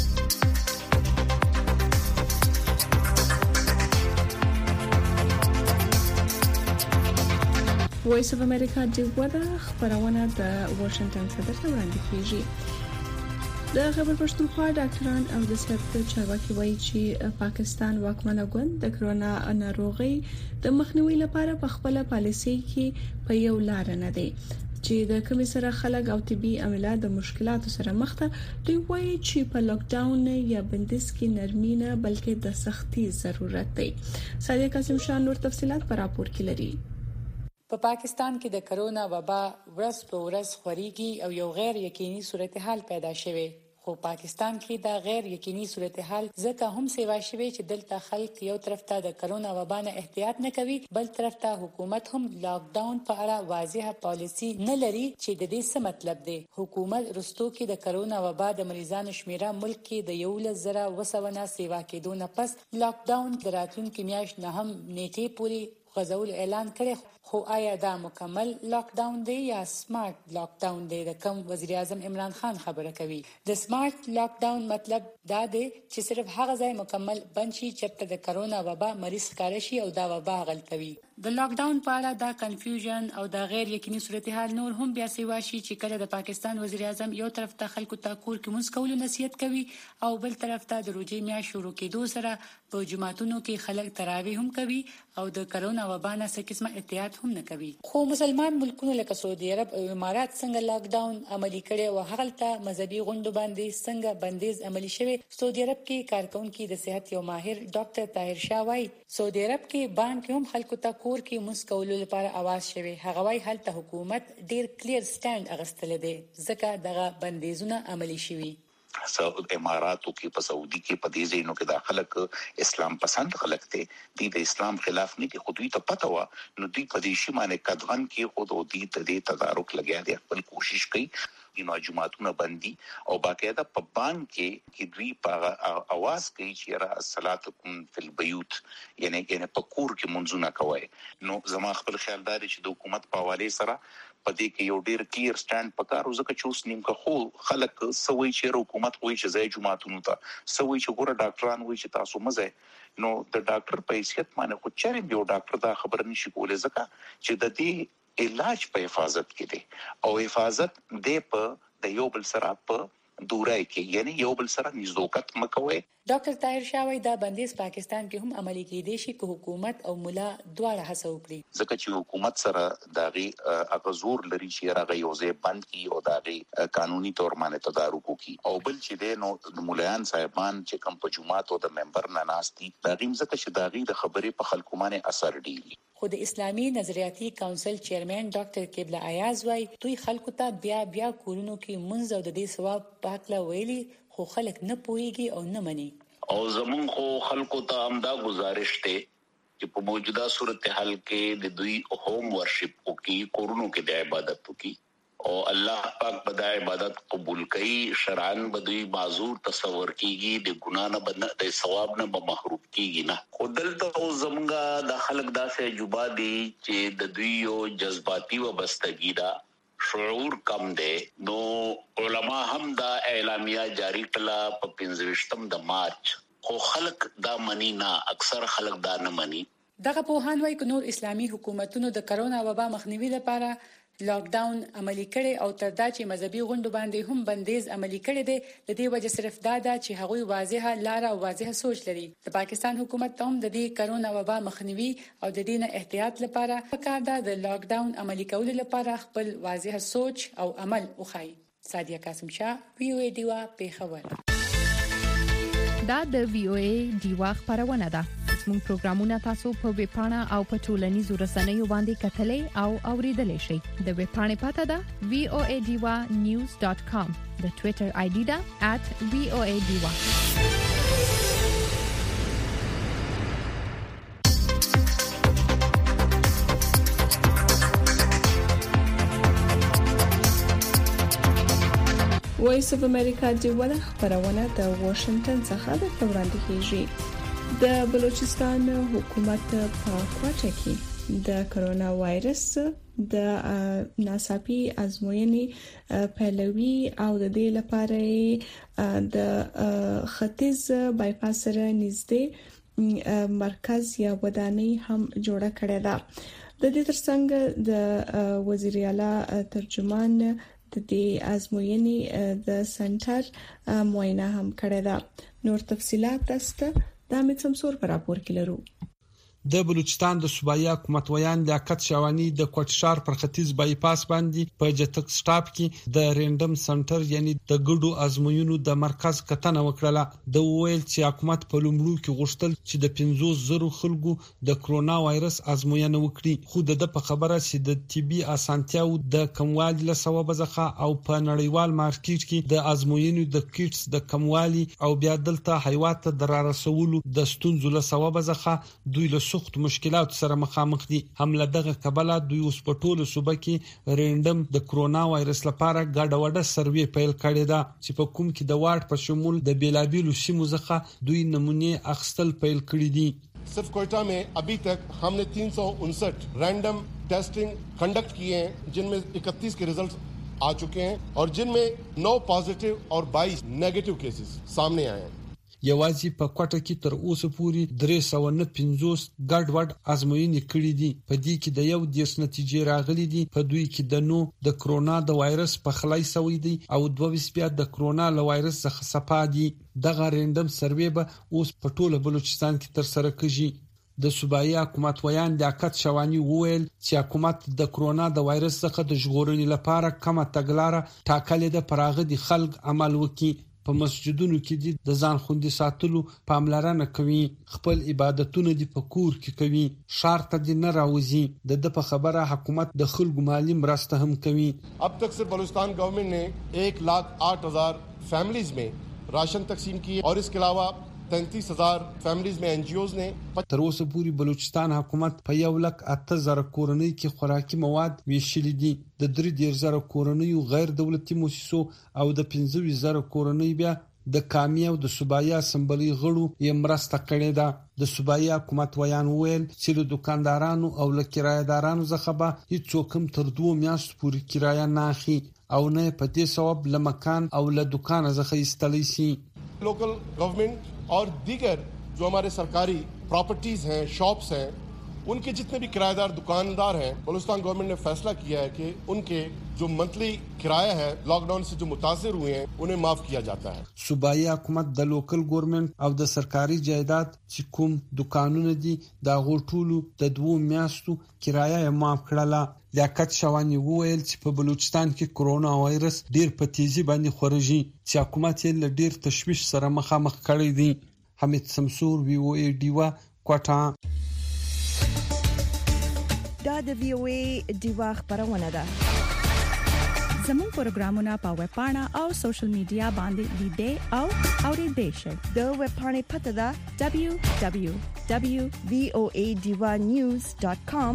وایس اف امریکا د وده خبرونه د واشنگټن صدر ته وړاندې کیږي. د خبر پښتونخوا ډاکټران او د صحت چارواکي وایي چې پاکستان واکمنه ګوند د کرونا ناروغي د مخنیوي لپاره په خپل پالیسي کې په یو لار نه دی چې د کوم سره خلک او طبي عملیات د مشکلاتو سره مخ ته دوی وایي چې په لاک ډاون یا بندیز کې نرمي نه بلکې د سختي ضرورت دی. صادق قاسم شاه نور تفصيلات پر راپور کې لري. په پا پاکستان کې د کرونا وبا ورځ په ورځ خوريږي او یو غیر یقیني صورتحال پیدا شوه. خو پاکستان کې دا غیر یقیني صورتحال ځکه هم سیوا شوی چې دلته خلک یو طرف ته د کرونا وبا نه احتیاط نه کوي، بل طرف ته حکومت هم لاک ډاون په اړه واضحه پالیسی نه لري چې د دې څه مطلب دی. حکومت رستو کې د کرونا وبا د مریضانو شمیره ملک کې د یو لس زره وسونه سیوا کېدو نه پس لاک ډاون د راتلونکي میاشت نه هم نیټې پورې غځول اعلان کړي. خو آیا دا مکمل لاک ډاون دی یا سمارټ لاک ډاون دی؟ د کوم وزیر اعظم عمران خان خبره کوي. د سمارټ لاک ډاون مطلب دا دی چې صرف هغه ځای مکمل بند شي چې د کرونا وبا مریض ښکار شي او دا وبا غلطوي. د لاک ډاون په اړه دا کنفیوژن او دا غیر یقیني صورتحال نور هم بیا سیوا شي چې کله د پاکستان وزیر اعظم یو طرف ته خلکو ته کور کې مونږ کولو نصیحت کوي او بل طرف ته د روزې میاشت شروع کېدو سره په جماعتونو کې خلک تراویح هم کوي او د کرونا وبا نه څه قسمه احتیاط هم نه کوي. خو مسلمان ملکونه لکه سعودي عرب او امارات څنګه لاک ډاون عملي کړي او هغلته مذهبي غونډو باندې څنګه بندیز عملي شوی؟ سعودي عرب کې کارکونکو د صحت یو ماهر ډاکټر طاهر شاه وايي سعودي عرب کې بانک هم خلکو ته کور کې مسکولو لپاره आवाज شوی. هغه وايي هلته حکومت ډیر کلیر سټاند اغستل دي ځکه دغه بندیزونه عملي شوي. سعودي اماراتو کې په سعودي کې په دې ځینو کې د خلک اسلام پسند خلک دي د اسلام خلاف نه دي. خو دوی ته پته و نو دوی په دې شی باندې قدغن کې خود او دې ته دې تدارک لګیا دي، خپل کوشش کوي نو جماعتونه بندي او باقاعده په بانک کې کې دوی په आवाज کوي چې را صلاتکم فی البیوت یعنی یعنی په کور کې منځونه کوي. نو زما خپل خیال دی چې د حکومت په حواله سره په دې کې یو ډیر کلیر سټاند پکارو ځکه چې اوس نیم کا خو خلک سوي چې حکومت کوئی چې ځای جماعتونو ته سوي چې ګوره ډاکټران وایي چې تاسو مزه نو د ډاکټر په حیثیت باندې خو چیرې یو ډاکټر دا خبر نشي کولای ځکه چې د دې علاج په حفاظت کې دی او حفاظت دې په د یو بل سره په دورای کې یعنی یو بل سره نزدوکت مکوي. ډاکټر طاهر شاه وايي دا بندیز پاکستان کې هم عملي کېدی شي که حکومت او ملا دواړه هڅه وکړي ځکه چې حکومت سره داغي اغزور لري چې راغی یو ځای بند کی او داغي قانوني تور باندې تدارک وکړي او بل چې د نو مولایان صاحبان چې کوم په جماعت او د ممبر نه ناشتي داغي ځکه چې داغي د خبرې په خلکو باندې اثر ډیری. خو د اسلامي نظریاتي کونسل چیرمن ډاکټر قبله ایاز وايي دوی خلکو ته بیا بیا کورونو کې منځ او د دې ثواب پاکله ویلي خو خلک نه پوهیږي او نه مني. او زمون خو خلکو ته همدا گزارش ته چې په موجوده صورتحال کې د دوی هوم ورشپ کوي کورونو کې د عبادت کوي او الله پاک په د عبادت قبول کوي. شرعاً بدوی معذور تصور کیږي د ګناه نه بد د ثواب نه به محروم کیږي نه. خو دلته زمونږه د خلک داسې جوبا دي چې د دوی یو جذباتي وابستګي دا شعور کم دی. نو علما هم دا اعلامیه جاری کړه په پنځه د مارچ خو خلک دا منی نه، اکثر خلک دا نه مني. دغه پوهان وايي چې نور اسلامي حکومتونو د کرونا وبا مخنیوي لپاره لاک ډاون عملي کړي او تر دا چې مذهبي غونډو باندې هم بندیز عملي کړي دي د دې وجه صرف دا ده چې هغوی واضحه لار او واضحه سوچ لري. د پاکستان حکومت هم د دې کرونا وبا مخنیوي او د دې نه احتیاط لپاره پکار ده د لاک ډاون عملي کولو لپاره خپل واضحه سوچ او عمل وخایي. سادیه قاسم شاه وی او ای ډیوا پیښور. دا د وی او ای ډیوا خبرونه ده. موږ پروګرامونه تاسو په ویب پاڼه او په ټولنیزو رسنیو باندې کتلې او اوریدلې شئ. د ویب پاڼې پته ده وی او ای ډیوا نیوز ډاٹ کام. د ټوئیټر آی ډي ده ات وی او ای ډیوا. وایس اف امریکا ډیوا خبرونه د واشنگټن څخه د وړاندې کیږي. د بلوچستان حکومت په کوټه کې د کرونا وایرس د ناڅاپي ازموینې پیلوي او د دې لپاره د ختیځ بایپاس سره نږدې مرکز یا ودانۍ هم جوړه کړې ده. د دې ترڅنګ د وزیر اعلی ترجمان د دې ازموینې د سنټر معاینه هم کړې ده. نور تفصيلات تاسو دا مې څومره پر راپور کې لرو. د بلوچستان د صوبایي حکومت ویان لیاقت شاوانی د کوټشار پر ختیځ بایپاس باندې په جټک سټاپ کې د رینډم سنټر یعنی د ګډو ازموینو د مرکز کتنه وکړه. د ویل چې حکومت په لومړو کې غوښتل چې د پنځوس زره خلکو د کرونا وایرس ازموینه وکړي، خو د په خبره چې د طبي اسانتیاو د کموالي له سبب ځخه او په نړیوال مارکیټ کې د ازموینو د کیټس د کموالي او بیا دلته حیوانات د را رسولو د ستونزو له سبب ځخه دوی له سخت مشکلات سره مخامخ دي. هم له دغه کبله دوی اوس په ټوله صوبه کې رینډم د کرونا وایرس لپاره ګډه وډه سروې پیل کړې ده چې په کوم کې د واټ په شمول د بیلابیلو سیمو څخه دوی نمونه اخستل پیل کړې دي. सिर्फ कोयटा में अभी तक हमने तीन सौ उनसठ रैंडम टेस्टिंग कंडक्ट किए हैं, जिनमें इकतीस के रिजल्ट आ चुके हैं और जिनमें नौ पॉजिटिव और बाईस नेगेटिव केसेस सामने आए हैं. یوازې په کوټه کې تر اوسه پورې درې سوه نه پنځوس ګډ وډ ازموینې کړې دي. په دې کې د یو دیرش نتیجې راغلي دي. په دوی کې د نو د کرونا د وایرس په خلای سوی دي او دوه ویس بیا د کرونا له وایرس څخه صفا دي. دغه رینډم سروې به اوس په ټوله بلوچستان کې تر سره کیږي. د صوبایي حکومت ویان لیاقت شاوانی وویل چې حکومت د کرونا د وایرس څخه د ژغورنې لپاره کومه تګلارې ټاکلې ده، پراغه دي خلک عمل وکړي. په مسجدونو کې د ځان خوندي ساتلو پاملرنه کوي، خپل عبادتونه دي په کور کې کوي، شهر ته دي نه راوځي. د د په خبره حکومت د خلکو مالی مرسته هم کوي. अब तक सिर्फ बलूचिस्तान गवर्नमेंट ने एक लाख आठ हजार फैमिलीज में राशन तकसीम की और इसके अलावा तैंतीस हजार फैमिलीज में एनजीओज ने. تر اوسه پورې بلوچستان حکومت په یو لک اته زره کورنۍ کې خوراکي مواد ویشلي دي. د درې ډیر زره کورنۍ غیر دولتي مؤسسو او د پنځه زره کورنۍ بیا د کامی او د صوبایي اسمبلی غړو یې مرسته کړې ده. د صوبایي حکومت ویان ویل چې له دکاندارانو او له کرایدارانو څخه به هیڅ هم تر دوه میاشتو پورې کرایه نه اخلي او نه په دې سبب له مکان او له دکان څخه ایستلی شي. लोकल गवर्नमेंट और दीगर जो हमारे सरकारी प्रॉपर्टीज हैं, शॉप्स हैं, उनके जितने भी किराएदार दुकानदार हैं, बलूचिस्तान गवर्नमेंट ने फैसला किया है कि उनके जो मंथली किराया है लॉकडाउन से जो मुतासिर हुए हैं उन्हें माफ किया जाता है. صوبایي حکومت د لوکل ګورنمنت او د سرکاري جایداد چې کوم دکانونه دي د غوټولو د دوه میاشتو کرایه یې معاف کړله. لیاقت شاوانی وویل چې په بلوچستان کې کرونا وایرس ډیر په تیزی باندې خورجي چې حکومت یې له ډیر تشویش سره مخامخ کړی دی. حمید سمسور وی او ای ډیوا کوټا. دا د وی او ای ډیوا خبرونه ده. زموږ پروګرامونه په ویب پاڼه او سوشل میډیا باندې لیدئ او اوریدئ شئ. د ویب پاڼې پته ده دبليو دبليو دبليو ډاٹ وی او ای ډیوا نیوز ډاٹ کام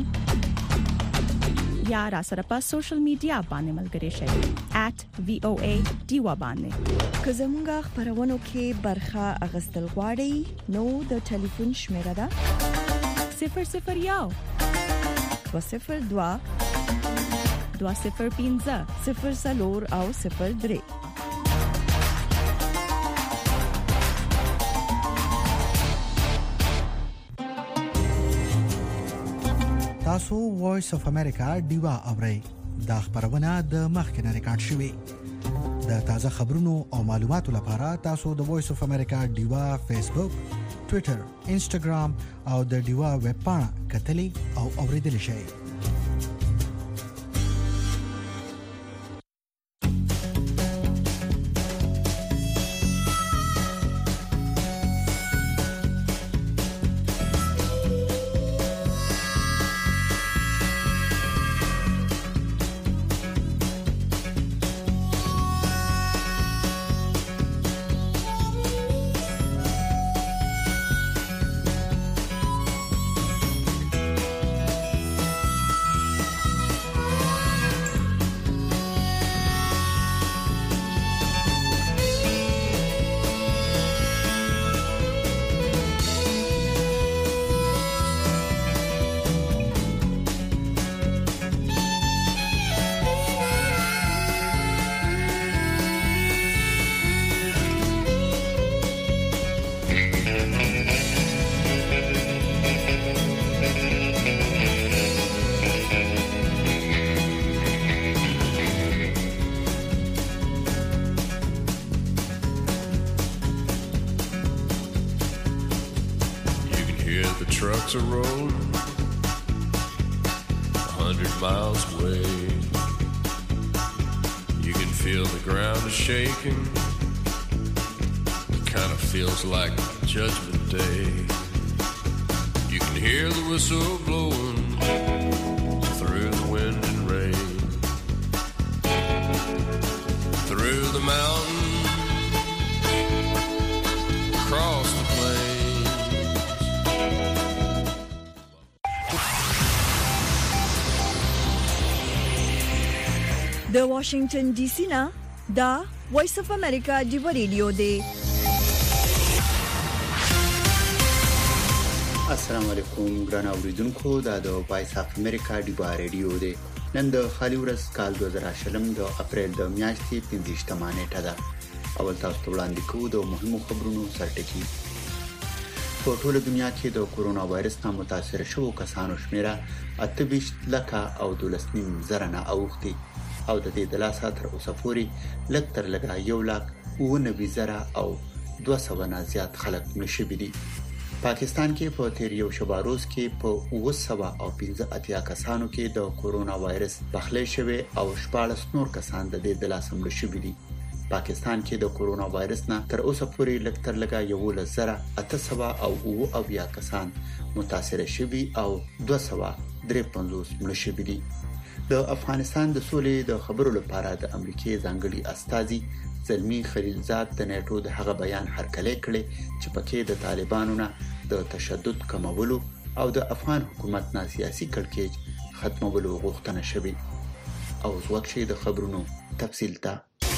یا را سره په سوشل میډیا باندې ملګری شئ ایٹ وی او ای ډیوا باندې. که زموږ خبرونو کې برخه اغستل غواړئ نو د ټلیفون شمیره ده صفر صفر یو دوه صفر دوه دوه صفر پنځه صفر څلور او صفر درې. تاسو وایس اف امریکا ډیوا اورئ. دا خبرونه د مخکنه ریکارډ شوې. د تازه خبرونو او معلوماتو لپاره تاسو د وایس اف امریکا ډیوا فیسبوک، ټوئیټر، انسټاګرام او د ډیوا ویب پاڼه کتلې او اوریدل شئ. trucks are rolling a hundred miles away. You can feel the ground is shaking. It kind of feels like Judgment Day. You can hear the whistle blowing through the wind and rain, through the mountain, across the plains. د واشنگټن ډي سي نه دا وایس اف امریکا دی ریډیو دی. السلام علیکم ګران اوریدونکو، دا د وایس اف امریکا دی ریډیو دی. نن د خالي ورځ کال دوه زره شلم د اپریل د میاشتې پنځه نیټه ده. اول تاسو ته وړاندې کوو د مهمو خبرونو سرټکی. په ټوله دنیا کې د کورونا وایرس نه متاثر شوو کسانو شمیره اته ویشت لکه او دولس نیم زره نه اوښتي او د دې د لاسه تر اوسه پورې لږ تر لږه یو لاک اوه نوي زره او دوه سوه نه زیات خلک مړه شوي دي. پاکستان کې په تیر یو شبه روز کې په اوه سوه او پنځه اتیا کسانو کې د کورونا وایرس پخلی شوی او شپاړس نور کسان د دې د لاسه مړه شوي دي. پاکستان کې د کورونا وایرس نه تر اوسه پورې لږ تر لږه یولس زره اته سوه او اوه اویا کسان متاثر شوي او دوه سوه درې پنځوس مړه شوي دي. د افغانستان د سولې د خبرو لپاره د امریکای ځانګړي استازي زلمی خلیلزاد د نیټو د هغه بیان هرکلی کړي چې پکې د طالبانو نه د تشدد کمولو او د افغان حکومت نه سیاسي کړکېچ ختمولو غوښتنه شوې. او ځوکشي د خبرونو تفصیل ته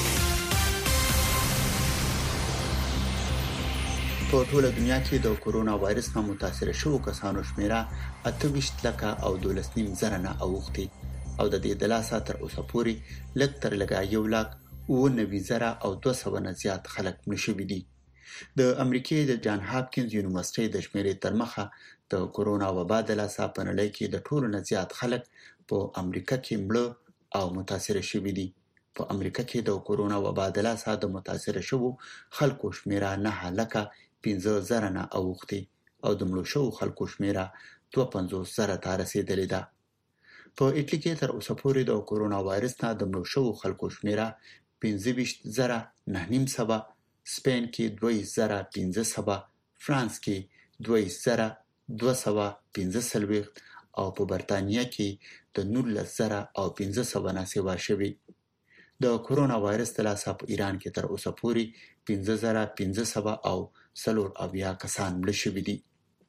په ټوله دنیا کې د کورونا وایرس نه متاثر شوو کسانو شمیره اته ویشت لکه او دولس نیم زره نه اوښتي او د دې د لاسه تر اوسه پورې لږ تر لږه یو لاک اوه نوي زره او دوه سوه نه زیات خلک مړه شوي دي. د امریکای د جان هاپکینز یونیورسيټي د شمیرې تر مخه د کورونا وبا د لاسه په نړۍ کې د ټولو نه زیات خلک په امریکا کې مړه او متاثر شوي دي. په امریکا کې د کورونا وبا د لاسه د متاثر شوو خلکو شمیره نه لکه پنځه زره نه اوښتي او د مړو شوو خلکو شمیره دوه پنځوس زره ته رسیدلې ده. په ایټلی کې تر اوسه پورې د کورونا وایرس نه د مړو شوو خلکو شمیره پنځه ویشت زره نه نیم سوه، سپین کې دوه زره پنځه سوه، فرانس کې دوه زره دوه سوه پنځه څلوېښت او په برتانیا کې د نولس زره او پنځه سوه نه سیوا شوي. د کورونا وایرس د لاسه په ایران کې تر اوسه پورې پنځه زره پنځه سوه او څلور اویا کسان مړه شوي دي.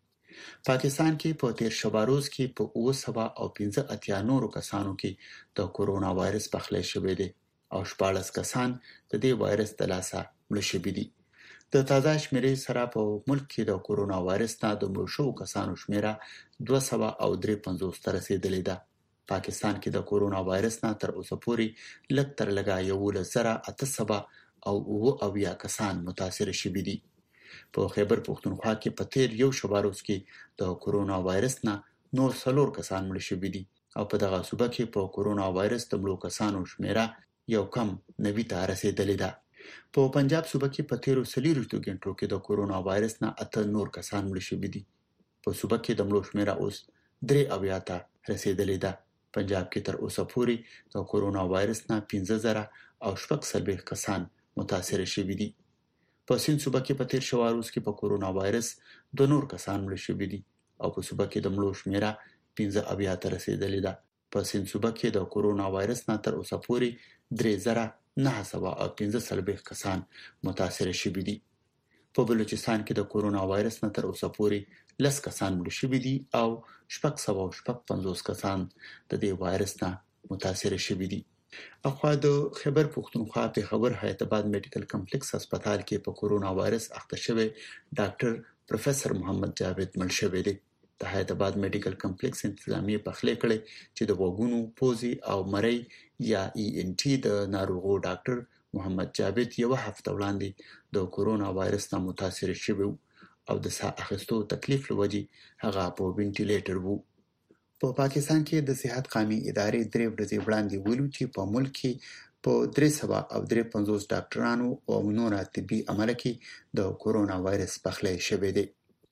پاکستان کې په تیر شبه روز کې په اوه سوه او پنځه اتیا نورو کسانو کې د کورونا وایرس پخلی شوی دی او شپاړس کسان د دې وایرس د لاسه مړه شوي دي. د تازه شمیرې سره په ملک کې د کورونا وایرس نه د مړو شوو کسانو شمیره دوه سوه او درې پنځوس ته رسیدلې ده. پاکستان کې د کورونا وایرس نه تر اوسه پورې لږ تر لږه یولس زره اته سوه او اوه اویا کسان متاثر شوي دي. په خیبر پښتونخوا کې په تیر یو شبه روز کې د کورونا وایرس نه نور څلور کسان مړه شوي دي او په دغه صوبه کې په کورونا وایرس د مړو کسانو شمیره یو کم نوي ته رسیدلې ده. په پنجاب صوبه کې په تیرو څلوېښتو غنټو کې د کورونا وایرس نه اته نور کسان مړه شوي دي. په صوبه کې د مړو شمیره اوس درې اویا ته رسیدلې ده. پنجاب کې تر اوسه پورې د کورونا وایرس نه پنځه زره او شپږ څلوېښت کسان متاثر شوي دي. په سین صوبه کې په تیر شوه روز کې په کورونا وایرس دوه نور کسان مړه شوي دي او په صوبه کې د مړو شمیره پنځه اویا ته رسیدلې ده. په سین صوبه کې د کورونا وایرس نه تر اوسه پورې درې زره نه سوه او پنځه څلوېښت کسان متاثر شوي دي. په بلوچستان کې د کورونا وایرس نه تر اوسه پورې لس کسان مړه شوي دي او شپږ سوه او شپږ پنځوس کسان د دې وایرس نه متاثر شوي دي. اخوا د خیبر پښتونخوا پېښور حیات آباد میډیکل کمپلیکس هسپتال کې په کورونا وایرس اخته شوی ډاکټر پروفیسور محمد جاوید مړ شوی دی. د حیات آباد میډیکل کمپلیکس انتظامیه پخلی کړي چې د وګونو پوزي او مری یا ای ان ټي د ناروغو ډاکټر محمد جاوید یو هفته وړاندې د کورونا وایرس نه متاثر شوی او د ساه اخیستو تکلیف لوجي هغه په وینټیلیټر وو. په پاکستان کې د صحت قومي ادارې درې ورځې وړاندې ویلو چې په ملک کې په درې سوه او درې پنځوس ډاکټرانو او نور طبي عمله کې د کورونا وایرس پخلی شوی دی.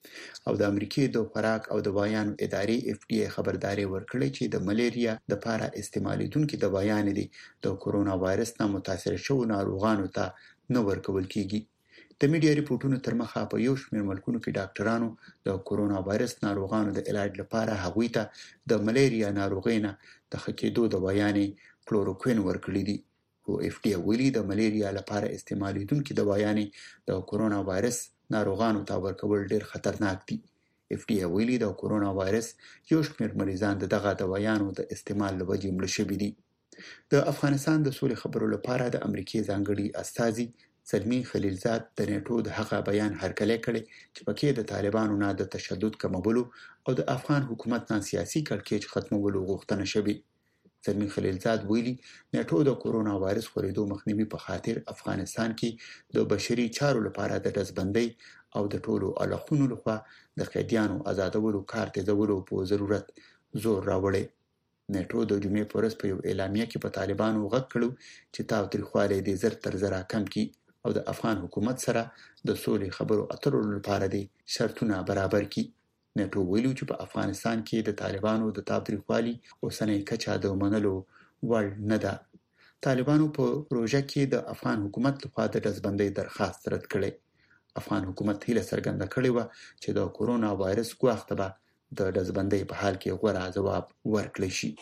او د امریکای د خوراک او دوايانو ادارې اف ډي ای خبرداري ورکړې چې د ملیریا د لپاره استعمالېدونکو دوايان دي د کورونا وایرس نه متاثر شوو ناروغانو ته نه ورکول کیږي. د میډیا ریپورتونو تر مخه په یو شمېر ملکونو کې ډاکټرانو د کورونا وایرس ناروغانو د علاج لپاره هغوی ته د ملیریا ناروغۍ نه د ښه کېدو دوايانې کلوروکوین ورکړي دي. او اف ډي ای ویلي د ملیریا لپاره استعمالېدونکو دوايانې د کورونا وایرس ناروغانو ته ورکول ډېر خطرناک دي. اف ډي ای ویلي د کورونا وایرس یو شمېر مریضان دغه دوايانو د استعمال له وجې مړه شوي دي. د افغانستان د سولې خبرو لپاره د امریکای ځانګړي استازي زلمی خلیلزاد د نیټو د هغه بیان هرکلی کړی چې پکې د طالبانو نه د تشدد کمولو او د افغان حکومت نه سیاسي کړکېچ ختمولو غوښتنه شوې. زلمی خلیلزاد ویلي نیټو د کورونا وایرس خورېدو مخنیوي په خاطر افغانستان کې د بشري چارو لپاره د ډزبندۍ او د ټولو اړخونو لخوا د قیدیانو آزادولو کار تیزولو په ضرورت زور راوړی. نیټو د جمعې په ورځ په یو اعلامیه کې په طالبانو غږ کړو چې تاوتریخوالی دې زر تر زره کم کړي او د افغان حکومت سره د سولې خبرو اترو لپاره دې شرطونه برابر کړي. نیټو ویلو چې په افغانستان کې د طالبانو د تاوتریخوالي اوسنۍ کچه د منلو وړ نه ده. طالبانو په پروژه کې د افغان حکومت لخوا د ډزبندۍ درخواست رد کړی. افغان حکومت هیله څرګنده کړې وه چې د کورونا وایرس ګواښ ته به د ډزبندۍ په حال کې غوره جواب ورکړی شي.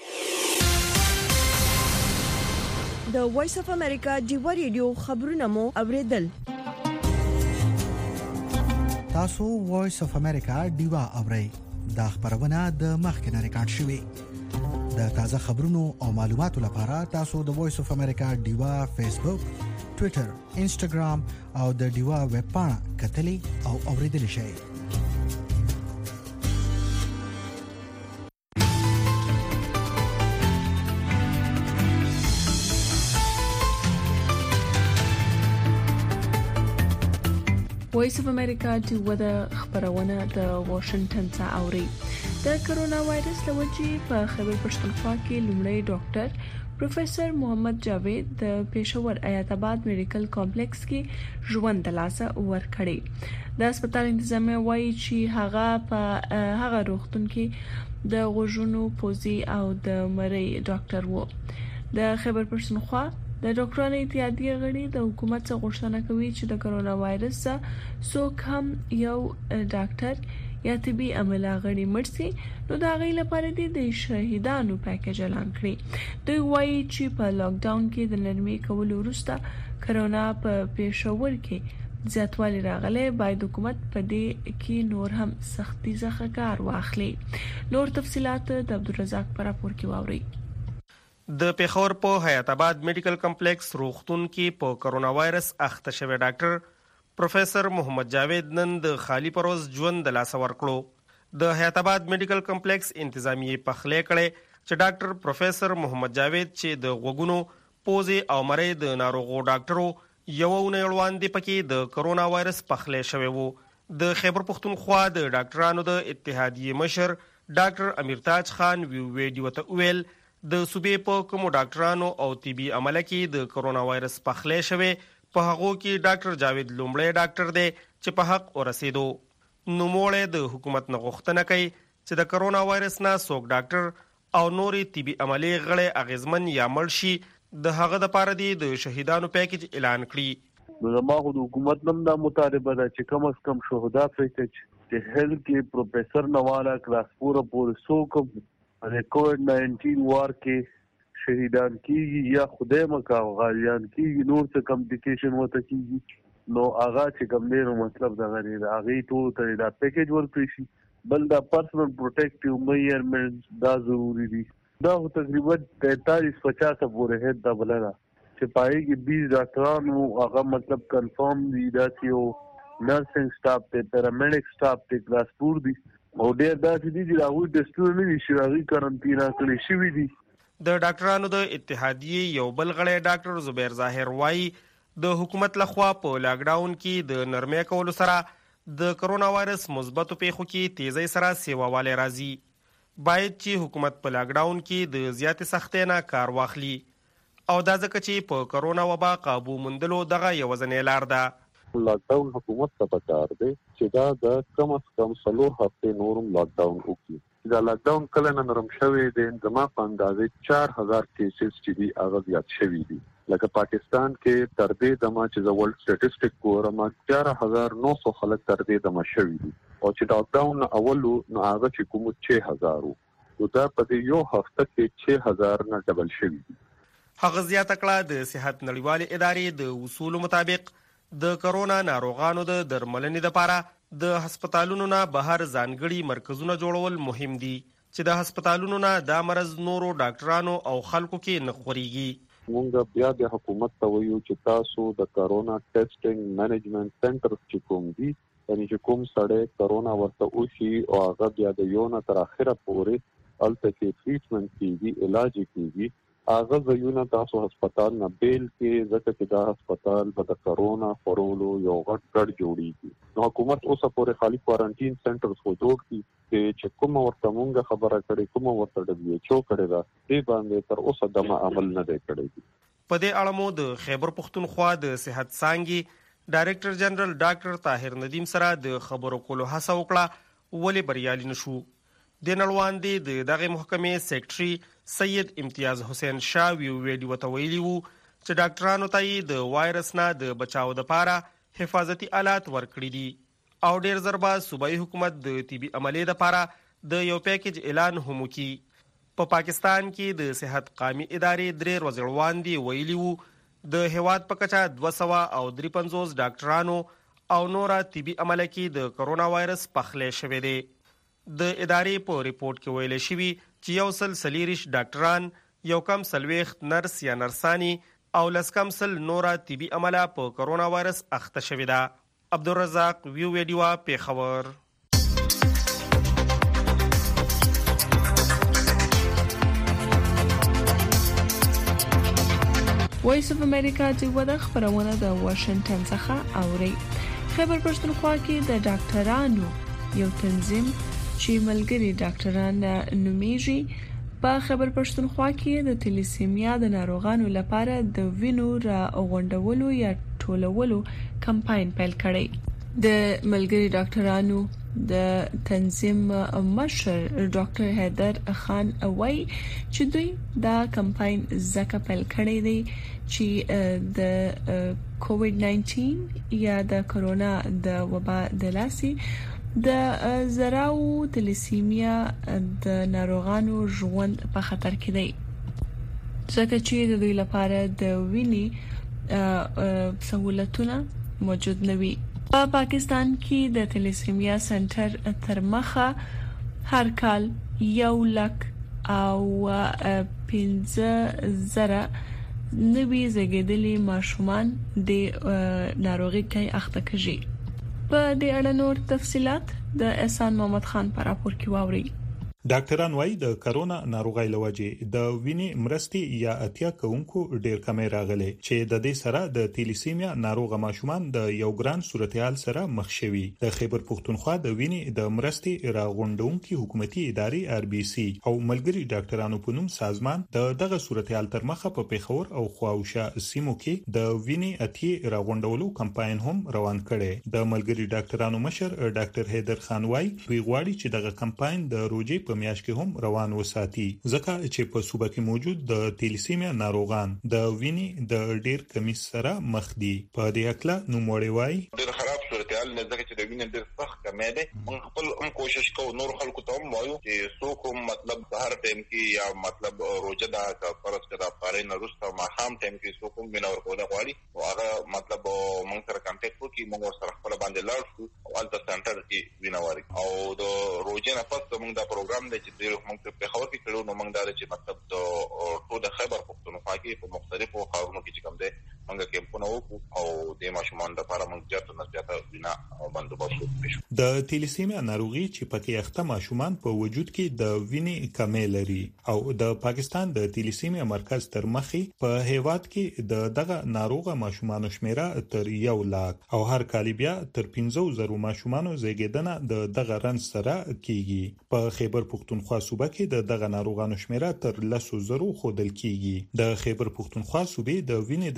د وایس اف امریکا ډیوا ریډیو خبرونه مو اوریدل. تاسو وایس اف امریکا ډیوا اورئ. دا خبرونه د مخکنه ریکارډ شوې. د تازه خبرونو او معلوماتو لپاره تاسو د وایس اف امریکا ډیوا فیسبوک، ټوئیټر، انسټاګرام او د ډیوا ویب پاڼه کتلې او اوریدل شئ. وایس اف امریکا ډیوا د خبرونه د واشنگټن څخه اوري. د کرونا وایرس لوجې په خیبر پښتونخوا کې لومړی ډاکټر پروفیسور محمد جاوید د پېښور حیات آباد میډیکل کمپلیکس کې ژوند د لاسه ورکړي. د هسپتال انتظامیه وایي چې هغه په هغه روغتون کې د غوږونو پوزي او د مرۍ ډاکټر وو. د خیبر پښتونخوا د ډاکټرانو اتحادیه غړي د حکومت څخه غوښتنه کوي چې د کرونا وایرس څخه هم یو ډاکټر یا طبي عمله غړي مرسي نو دا غي لپاره د شهیدانو پیکیج اعلان کړی. دوی وایي چې په لاک ډاون کې د نرمي کولو وروسته کرونا په پېښور کې زیاتوالی راغلی، باید حکومت په دې کې نور هم سختي څخه کار واخلي. نور تفصيلات د عبدالرزاق پر راپور کې واوري. د پېښور په حیات آباد میډیکل کمپلیکس روغتون کې په کرونا وایرس اخته شوی ډاکټر پروفیسور محمد جاوید نن د خالی پروز ژوند د لاسه ورکړو. د حیات آباد میډیکل کمپلیکس انتظامیه پخلې کړي چې ډاکټر پروفیسور محمد جاوید چې د غوګونو پوزي او مرۍ د ناروغو ډاکټرو یو نه وړاندې پکې د کرونا وایرس پخلې شوی وو. د خیبر پښتونخوا د ډاکټرانو د اتحادیې مشر ډاکټر امیرتاج خان وی ویډیو ته ویل د صوبې په کومو ډاکټرانو او طبي عمله کې د کرونا وایرس پخلې شوی په هغه کې ډاکټر جاوید لومړی ډاکټر دی چې په حق ورسېدو. نو موړې د حکومت نه غوښتنه کوي چې د کرونا وایرس نه څوک ډاکټر او نوري طبي عملې غړي اغیزمن یا مړ شي د هغه د پاره دی د شهیدانو پیکیج اعلان کړي. نو زما خو د حکومت نم دا مطالبه ده چې کم از کم شهدا پیکیج د هیلث کې پروفیسور نوالا کلاس پورا پورې سوکم د کووډ ناینټین وار کې شهیدان کیږي یا خدای مکاو غالیان کیږي نور څه کمپلیکیشن وته کیږي نو هغه چې کوم دی نو مطلب دا غني دا هغه ټول ته دا پیکیج ورکړي شي. بل دا پرسنل پروټیکټیو میجرمنټس دا ضروری دي. دا تقریبا تینتالیس پچاس پورې هد دا بلنه چې پای کې بیس ډاکټرانو هغه مطلب کنفرم دي دا چې نرسنګ سټاف ته پیرامډیک سټاف ته کلاس پور دي او ډېر داسې دي چې هغوی ډسټونه نه دي چې هغوی کارنټینا کړي شوي دي. د ډاکټرانو د اتحادیې یو بل غړی ډاکټر زبیر ظاهر وایي د حکومت لخوا په لاک ډاون کې د نرمۍ کولو سره د کرونا وایرس مثبتو پیښو کې تیزی سره سیواوالی راځي. باید چې حکومت په لاک ډاون کې د زیاتې سختۍ نه کار واخلي او دا ځکه چې په کرونا وبا قابو موندلو دغه یوازینۍ لار ده. لاک ډاون حکومت ته پکار دی چې دا د کم از کم څلور هفتې نورم لاک ډاون وکړي. دا لاک ډاون کله نه نرم شوی دی زما په اندازې چار هزار کیسز چې دي هغه زیات شوي دي. لکه پاکستان کې تر دې دمه چې د ورلد سټټیسټیک ګورم یازده هزار نو سو خلک تر دې دمه شوي دي او چې لاک ډاون اولو نو هغه چې کوم شش هزار وو دا په یو هفته کې شش هزار نه ډبل شوي دي. هغه زیاته کړه د صحت نړیوالې ادارې د اصول مطابق د کرونا ناروغانو د درملنې لپاره د هسپتالونو نه بهر ځانګړي مرکزونه جوړول مهم دي چې د هسپتالونو نه د مرز نورو ډاکټرانو او خلکو کې نه خوريږي. مونږ بیا د حکومت ته وایو چې تاسو د کرونا ټیسټینګ مینجمنت سنټر چې کوم دي یعنی چې کوم سړی کرونا ورته وشي او هغه بیا د یو نه تر اخره پورې الته کې ټریټمنټ کیږي علاج کیږي هغه ځایونه تاسو هسپتال نه بیل کې ځکه چې دا هسپتال په د کرونا خورولو یو غټ ګډ جوړیږي. نو حکومت اوسه پورې خالی کوارانټین سنټرز خو جوړ کړي چې کوم ورته مونږه خبره کړې کوم ورته دبليو ایچ او کړی دا دې باندې تر اوسه دمه عمل نه دی کړی. په دې اړه مو د خیبر پښتونخوا د صحت څانګې ډایریکټر جنرال ډاکټر طاهر ندیم سره د خبرو کولو هڅه وکړه ولې بریالي نشو. د نړواندې د دغه محکمې سیکریټري سید امتیاز حسین شاه وی ویډیو ته ویلي وو چې ډاکټرانو ته د وایرس نه د بچاو لپاره حفاظتي آلات ورکړي دي او ډیر ضربه صوبایي حکومت د طبي عملیې لپاره د یو پیکیج اعلان هم وکړي. په پا پاکستان کې د صحت قامي ادارې درې ورځې وړاندې ویلي وو د هیواد په کچه دوه سوه او درې پنځوس ډاکټرانو او نورا طبي عمله کې د کرونا وایرس پخلی شوی دی. د ادارې په ریپورت کې ویل شوی چې یو سل سلیریش ډاکټران یو کم سلويخت نرس یا نرسانی او لس کم سل نورا طبي عمله په کرونا وایرس اخته شوی ده. عبدالرزاق ویو ویډیو پیښور. وایس اف امریکا چې ودا خبرونه د واشنگټن څخه اوري. خیبر پښتونخوا کې د ډاکټرانو یو تنظیم چې ملګری ډاکټران نومیږي په خیبر پښتونخوا کې د تلیسیمیا د ناروغانو لپاره د وینو را غونډولو یا ټولولو کمپاین پیل کړی. د ملګری ډاکټرانو د تنظیم مشر ډاکټر حیدر خان وایي چې دوی دا کمپاین زکه پیل کړی دی چې د کووډ ناینټین یا د کرونا د وبا د لاسي د زراو تلیسیمیا د ناروغانو ژوند په خطر کې دی ځکه چې د دوی لپاره د وینې سہولتونه موجود نه وي. په پاکستان کې د تلیسیمیا سنټر تر مخه هر کال یو لک او پنځه زره نوي زګیدلي ماشومان د ناروغي کې اخته کیږي. په دې اړه نور تفصيلات د احسان محمد خان په راپور کې واوري. ډاکټران وايي د کرونا ناروغي لوجه د وینې مرستې یا اتیا کوونکو ډیر کمی راغلي چې د دې سره د تلیسیمیا ناروغ ماشومان د یو ګران صورتحال سره مخ شوي. د خیبر پښتونخوا د وینې د مرستې راغونډونکو حکومتي ادارې آر بي سي او ملګری ډاکټرانو په نوم سازمان د دغه صورتحال تر مخه په پیښور او خواوشا سیمو کې د وینې اتیا راغونډولو کمپاین هم روان کړي. د ملګری ډاکټرانو مشر ډاکټر حیدر خان وايي دوی غواړي چې دغه کمپاین د روزي په میاشت کې هم روان وساتي ځکه چې په صوبه کې موجود د تلیسیمیا ناروغان د وینې د ډیر کمی سره مخ دي. په دې اکلا نو موړی وای ډیر خراب صورتحال نه ځکه چې د وینې ډیر سخت کمی دی. موږ خپل هم کوشش کوو نور خلکو ته هم وایو چې څوک هم مطلب هر ټیم کې یا مطلب روزه دا فرض کړه پاره نه روسته ما هم ټیم کې څوک هم بنا ورکول غواړي او هغه مطلب موږ سره کانټیکټ وکړي موږ سره خپل باندې لاړ شو او الته سنټر کې وینا واري او د روزه نه پس موږ دا پروګرام دی چې ډیر موږ په خبر کې کړو نو موږ دا چې مطلب د ټول د خیبر پښتونخوا کې په مختلفو ښارونو کې چې کوم دی موږ کیمپونه وکړو او د ماشومان لپاره موږ ځات نه ځات وینا بندوبست وکړو. د تلیسیمیا ناروغي چې پکې اخته ماشومان په وجود کې د وینې کمی لري او د پاکستان د تلیسیمیا مرکز تر مخې په هیواد کې د دغه ناروغه ماشومان شمیره تر یو لاک او هر کال بیا تر پنځه زره ماشومان زیږیدنه د دغه رنځ سره کیږي. په خیبر پښتونخوا صوبه کې د دغه ناروغانو شمیره تر لسو زرو خودل کیږي. د خیبر پښتونخوا صوبې د وینې د تنظیم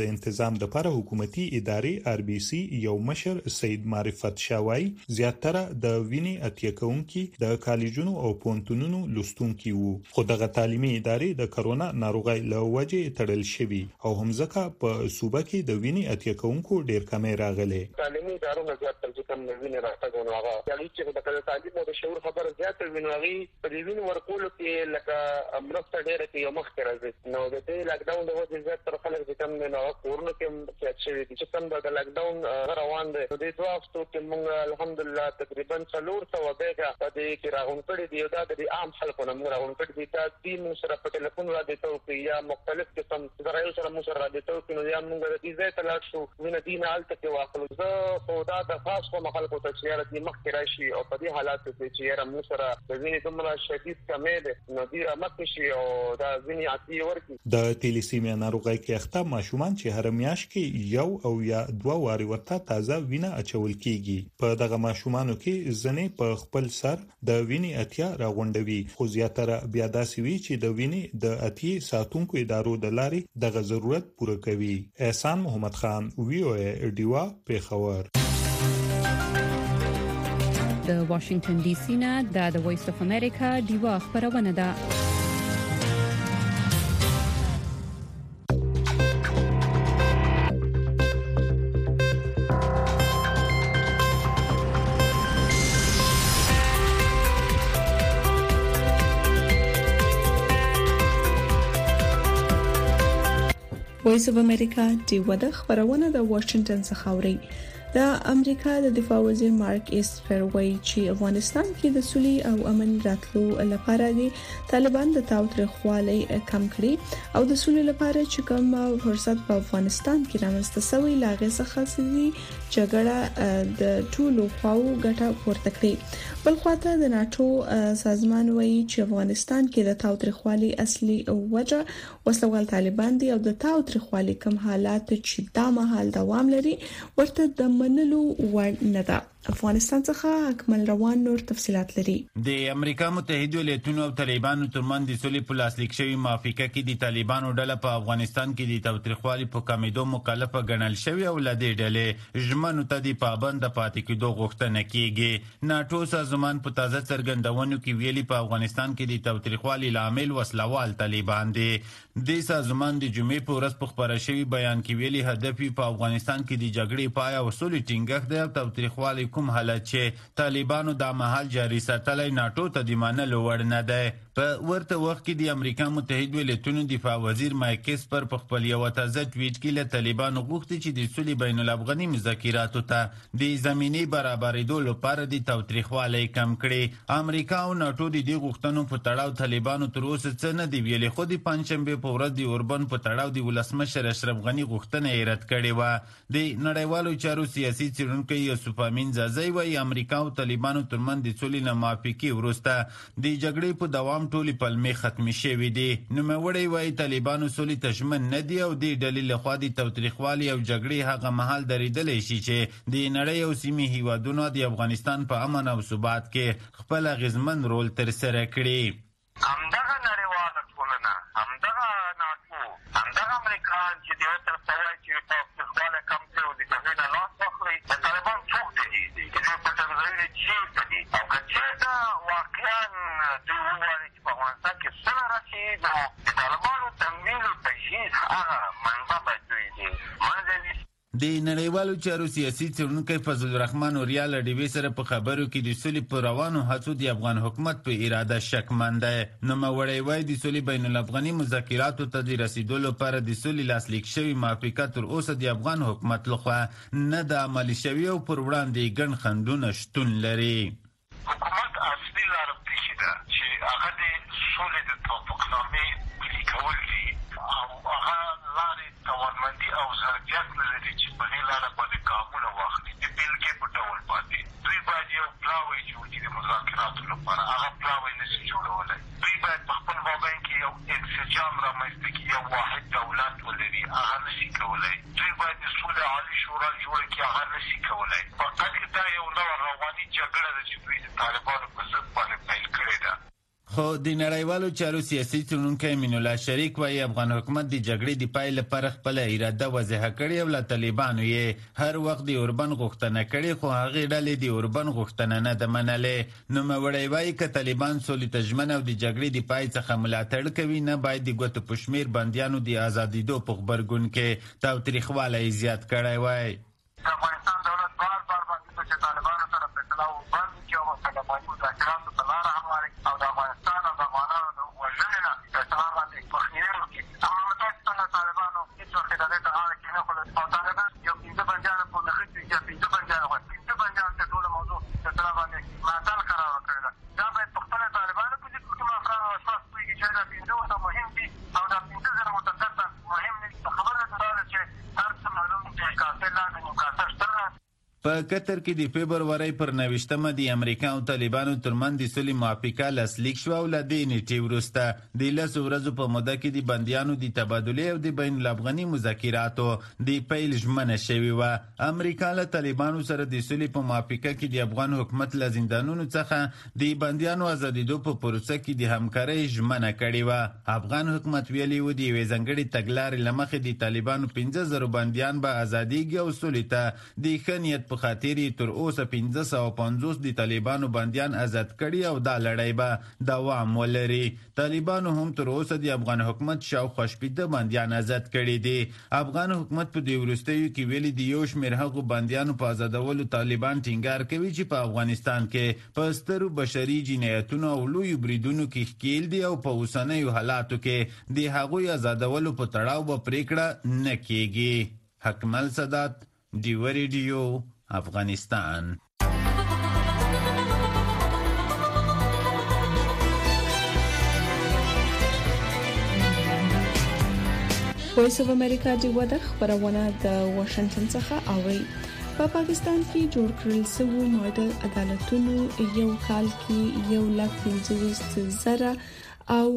نظام د لپاره حکومتي ادارې آر بي سي یو مشر سید معرفت شاوای زیاتره د وینې اتیا کوونکي د کالجونو او پونتونونو لستونکي وو خو دغه تعلیمي ادارې د کرونا ناروغي له وجې تړل شوي او همزکه په صوبه کې د وینې اتیا کوونکو ډیر کمې راغلي تعلیمي ادارو زیات تر کم وینې راځي نو هغه یعنی چې د تعلیم او د شعور خبر زیات وینوي په دې وینې ورکول کې لکه امرسته ډیره کې یو مخ راځي نو د دې لاک ډاون د وجې زیات تر خلک چې کم نه کورونو کې چې چې څنګه د لاک ډاون روان دي د دې دوه هفتو کې موږ الحمدلله تقریبا څلور سوه بیګه په دې کې راغون کړي دی دا د عام خلکو نه موږ راغون کړي دي دا د موږ سره په ټلیفون را دي ته یا مختلف قسم درایو سره موږ سره را دي ته نو یا موږ د دې ځای ته لاړ شو وینې دین حالت کې واخلو زه خو دا د خاص کوم خلکو ته چې را دي مخ کې راشي او په دې حالات کې چې را موږ سره د وینې دومره شدید کمې ده نو دې مخ شي او دا وینې عادي ورکی د تیلیسیمیا ناروغي کې اخته ماشومان چې هر میاشت کې یو او یا دوه واري ورته تازه وینه اچول کیږي په دغه ماشومانو کې ځنې په خپل سر د وینې اتیا راغونډوي خو زیاتره بیا داسې وی چې د وینې د اتیا ساتونکو ادارو د لارې دغه ضرورت پوره کوي احسان محمد خان وی او ای ډیوا پیښور د واشنگټن ډي سي نه د وایس اف امریکا ډیوا خبرونه ده وایس اف امریکا ډیوا د خبرونه د واشنگټن څخه اوري د امریکا د دفاع وزیر مارک اسپر وایي چې افغانستان کې د سولې او امن راتلو لپاره د طالبان د تاوتریخوالي کم کړي او د سولې لپاره چې کوم فرصت په افغانستان کې رامنځته شوی لاغه څخه سړي جګړه د ټولو خواو ګټه پورته کړي بل خواته د ناتو سازمان وایي چې افغانستان کې د تاوتریخوالي اصلي وجه وسلوال طالبان دي او د تاوتریخوالي کم حالات چې دا مهال دوام لري ورته د منلو وړ نه ده افغانستان څخه اکمل روان نور تفصيلات لري د امریکا متحده ایالاتونو او طالبانو ترمن د سولې په لاس لیک شوی موافقه کې د طالبانو ډله په افغانستان کې د تاوتریخوالي په کمیدو مکلفه ګڼل شوی او لدې ډلې ژمنو ته د پابند پاتې کېدو غوښتنه کیږي ناتو سازمان په تازه څرګندونو کې ویلي په افغانستان کې د تاوتریخوالي لامل وسلوال طالبان دي د سازمان د جمعې په ورځ په خبره شوی بیان کې ویلي هدف په افغانستان کې د جګړې پای او سولې ټینګښت د تاوتریخوالي کوم حالت چې طالبانو د مهال جاري ساتلای ناتو ته د منلو وړ نه ده په ورته وخت کې د امریکا متحده ایالاتونو دفاع وزیر مایک اسپر په خپل یو تازه ټویټ کې له طالبانو غوښتي چې د سولې بین الافغاني مذاکراتو ته د زمینی برابرېدو لپاره د تاوتریخوالي کم کړي امریکا او ناتو د دې غوښتنو په تړاو طالبانو تر اوسه څه نه دی ویلي خو د پنځشنبه په ورځ د اوربن په تړاو د ولسمشر اشرف غنی غوښتنه یې رد کړې و د نړیوالو چارو سیاسي څېړونکو یوسف امین زازی وايي امریکا او طالبانو ترمن د سولې نه موافقه وروسته د جګړې په دوام ټولې پلمې ختمې شوې دي نوموړی وايي طالبانو سولې ته ژمن نه دي او د ډلې لخوا د تاوتریخوالي او جګړې هغه مهال درېدلی شي چې د نړۍ او سیمې هیوادونو د افغانستان په امن او ثبات کې خپل اغیزمن رول ترسره کړي همدغه نړیواله ټولنه همدغه ناتو همدغه امریکا چې د یو طرف ته وایي چې تاوتریخوالی کم کړي او د جګړې نه لاس واخلي د طالبان څوک دي چې دوی په ځانګړي چیرته دي او که چېرته واقعا دوی وغواړي چې په افغانستان کې سوله راشي نو د طالبانو تمویل او تجهیز هغه منبع باید دوی دي منځ د نړیوالو چارو سیاسي څېړونکی فضل الرحمن اوریا له ډیوې سره په خبرو کې د سولې په روانو هڅو د افغان حکومت په اراده شکمن دی نوموړی وایي د سولې بین الافغاني مذاکراتو ته د رسیدو لپاره د سولې لاسلیک شوي موافقه تر اوسه د افغان حکومت لخوا نه ده عملي شوې او پر وړاندې ګڼ خنډونه شتون لري حکومت اصلي لاره پرېښې ده چې هغه د سولې د توافقنامې پلي کول دي او هغه لارې توانمندي او ظرفیت لري چې په دې لاره باندې ګامونه واخلي د بېلګې په ډول باندې دوی باید یو پلاوی جوړ کړي د مذاکراتو لپاره هغه پلاوی نشي جوړولی دوی باید په خپل مابین کې یو انسجام رامنځته کړي یو واحد دولت ولري هغه نشي کولی دوی باید د سولې عالي شورا جوړه کړي هغه نشي کولی فقط دا یو نوع رواني جګړه ده چې دوی د طالبانو په ضد باندې پیل کړې ده خو د نړیوالو چارو سیاسي څېړونکی امین الله شریک وايي افغان حکومت د جګړې د پای لپاره خپله اراده واضحه کړې او له طالبانو یې هر وخت د اوربند غوښتنه کړې خو هغې ډلې د اوربند غوښتنه نه ده منلې. نوموړی وايي که طالبان سولې ته ژمن او د جګړې د پای څخه ملاتړ کوي نه باید د ګوتو په شمېر بندیانو د ازادېدو په غبرګون کې تاوتریخوالی زیات کړی وای. افغانستان دولت بار بار باندې چې طالبانو سره فیصله وبند کړي او مسلماني مذاکراتو ته لاره همواري او د افغانستان او د افغانانو د وژنې نه فیصله باندې مخنیوی وکړي. اما متاسفانه څنګه طالبانو هېڅ وخت د دې ته غاړه کېنښوده او طالبان یو پنځه بندیانو په نښتي چې پنځه بندیانو خو پنځه بندیانو ته ټوله موضوع فیصله باندې معطل قرار کړې ده. دا باید په خپله طالبانو په دې کوم افراد او اشخاص پوهېږي چې دا پنځه ورته مهم دي او دا پنځه زره متقدم مهم دي. خبره دا ده چې هر څه معلوم دي چې کافر لاندې نو کافر شته. په قطر کې د فبرورۍ پر نویشتمه د امریکا او طالبانو ترمنځ د صلح موافقه لاسلیک شوه او له دې نیټې وروسته د لسو ورځو په موده کې د بندیانو د تبادلې او د بین الافغاني مذاکراتو د پیل ژمنه شوې وه. امریکا له طالبانو سره د صلح په موافقه کې د افغان حکومت له زندانونو څخه د بندیانو ازادېدو په پروسه کې د همکارۍ ژمنه کړې وه. افغان حکومت ویلي و د یوې ځانګړې تګلارې له مخې د طالبانو پنځه زره بندیان به ازادېږي او صلح ته د ښه نیت په خاطر تر اوسه پنځه سوه پنځوس د طالبانو بندیان آزاد کړي او دا لړۍ به دوام ولري. طالبانو هم تر اوسه د افغان حکومت شاوخوا شپېته بندیان آزاد کړي دي. افغان حکومت په دې وروستیو کې ویلي د یو شمېر هغو بندیانو په آزادولو طالبان ټینګار کوي چې په افغانستان کې په سترو بشري جنایتونو او لویو بریدونو کې ښکېل دي او په اوسنیو حالاتو کې د هغوی آزادولو په تړاو به پریکړه نه کیږي. حکمل سادات، ډیوه ریډیو، افغانستان. وایس اف امریکا د وده خبرونه د واشنگټن څخه اوري. په پاکستان کې جوړ کړل شوی ماډل عدالتونو یو کال کې یو لک پنځه زره او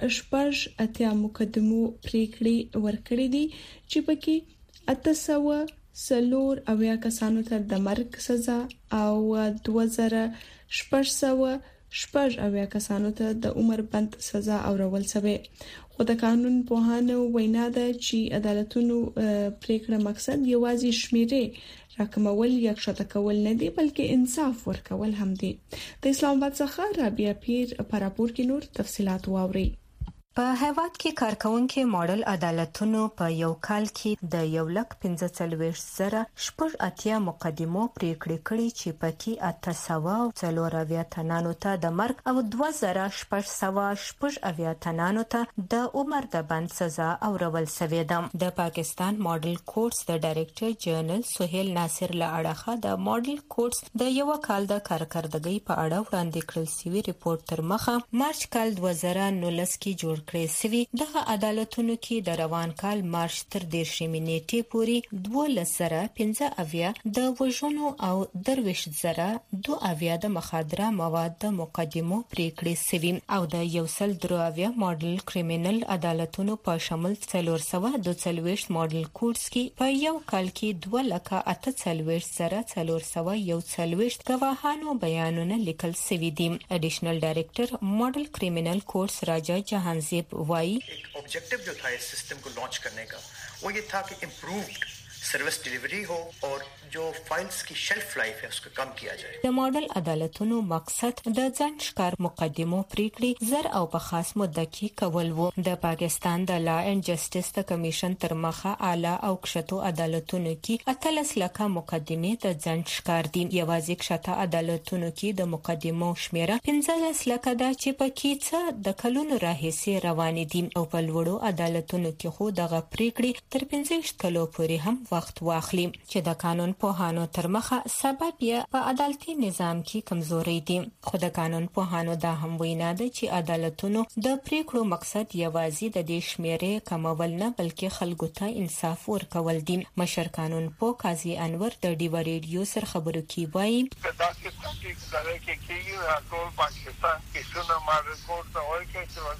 شپږ اتیا مقدمو پریکړې ورکړې دي چې پکې اته سوه سلور اویا کسانو ته د مرګ سزا او دوه زره شپږ سوه شپږ اویا کسانو ته د عمر بند سزا اورول شوی. خو د قانون پوهانو وینا ده چې عدالتونو پریکړه مقصد یوازې شمیرې راکمول یا ښکته کول نه دی بلکې انصاف ورکول هم دی. د اسلام آباد څخه رابعه پیر په راپور کې نور تفصيلات واوري. په هیواد کې کارکونکو ماډل عدالتونو په یو کال کې د یو لک پنځه څلوېښت زره شپږ اتیا مقدمو پریکړې کړې چې پکې اته سوه څلور اویا تنانو ته د مرګ او دوه زره شپږ سوه شپږ اویا تنانو ته د عمر د بند سزا اورول شوې ده. د پاکستان ماډل کورټس د ډایریکټر جنرال سہیل ناصر له اړخه د ماډل کورټس د یو کال د کارکردګۍ په اړه وړاندې کړل شوی ریپورت تر مخه مارچ کال دوه زره نولس کې جوړ کړی سوي. دغه عدالتونو کې د روان کال مارچ تر دیرشمې نیټې پورې دولس زره پنځه اویا د وژنو او درویشت زره دوه اویا د مخدره مواد د مقدمو پریکړې سوي او د یو سل درې اویا ماډل کریمینل عدالتونو په شمول څلور سوه دوه څلوېښت ماډل کورټس کې په یو کال کې دوه لکه اته څلوېښت زره څلور سوه یو څلوېښت گواهانو بیانونه لیکل سوي دي. اډیشنل ډایریکټر ماډل کریمینل کورټس راجا جهانزیب वाई एक objective जो था इस सिस्टम को लॉन्च करने का वो ये था कि इम्प्रूव्ड सर्विस डिलीवरी हो और जो फाइल्स की शेल्फ लाइफ है उसको कम किया जाए. د ماډل عدالتونو مقصد د ځان ښکار مقدمو پریکړې زر او په خاص مدته کې کول وو. د پاکستان د لا اینڈ جسټس د کمیشن تر مخه اعلی او کښتو عدالتونو کې اتلس لکه مقدمې د ځان ښکار دي. یوازې کښته عدالتونو کې د مقدمو شمیره پنځلس لکه ده چې پکې څه د کلونو راهیسې روانې دي او په لوړو عدالتونو کې خو دغه پریکړې تر پنځه ویشت کلو پورې هم وخت واخلي چې د قانون پوهانو تر مخه سبب یې په عدالتي نظام کې کمزوري دي. خو د قانون پوهانو دا هم وینا ده چې عدالتونو د پریکړو مقصد یوازې د دې شمیرې کمول نه بلکې خلکو ته انصاف ورکول دي. مشر قانون پوه قاضي انور د ډیو ریډیو سره خبرو کې وایي دا چې څنګه کې کېږي ټول پاکستان کې څونه ماډل کورټ ته وایي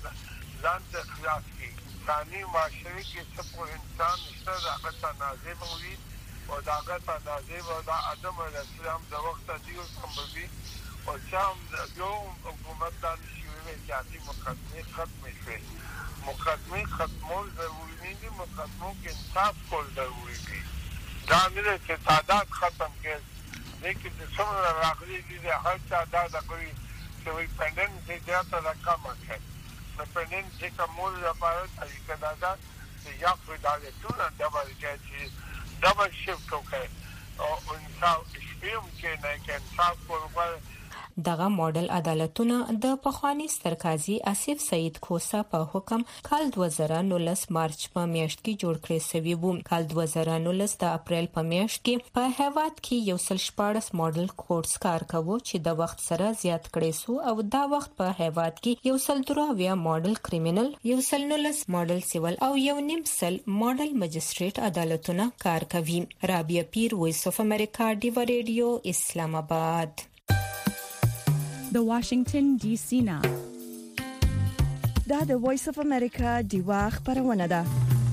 چې ځان ته خلاص کی ثاني معاشري کې څه انسان نشته هغه تنازع وي او دا هغه تنازع او دا ادم الاسلام د وخت دی او سمبوي او چې یو حکومت د شوی سیاسي مقدمې ختمې شوې. مقدمې ختمول ضروري نه دي، مقدمو کې انصاف کول ضروري دي. دا نه دی چې تعداد ختم کړي، لیکن چې څومره راغلي دي د هر تعداد کوي چې وایي پینډن چې زیاته ده کمه کړي. نو پینډن چې کمول لپاره طریقه دا ده چې یا فعالیتونه ډبل کړي، چې ډبل شفټ وکړي او انصاف شپې هم کې نه کې انصاف کول. دغه ماډل عدالتونه د پخوانی سترقاضي آصف سعید کوسا په حکم کال دوه زره نولس مارچ په میاشت کې جوړ کړی شوی وو. کال دوه زره نولس د اپریل په میاشت کې په هیواد کې یو سل شپاړس ماډل کورټس کار کوي چې د وخت سره زیات کړی سو او دا وخت په هیواد کې یو سل درویا ماډل کریمینل، یو سل نولس ماډل سیول او یو نیم سل ماډل مجستریټ عدالتونه کار کوي. رابعه پیر، وایس اف امریکا، ډیوا ریډیو، اسلام آباد. د واشنگټن ډي سي نه دا د وایس اف امریکا ډیوا خبرونه ده.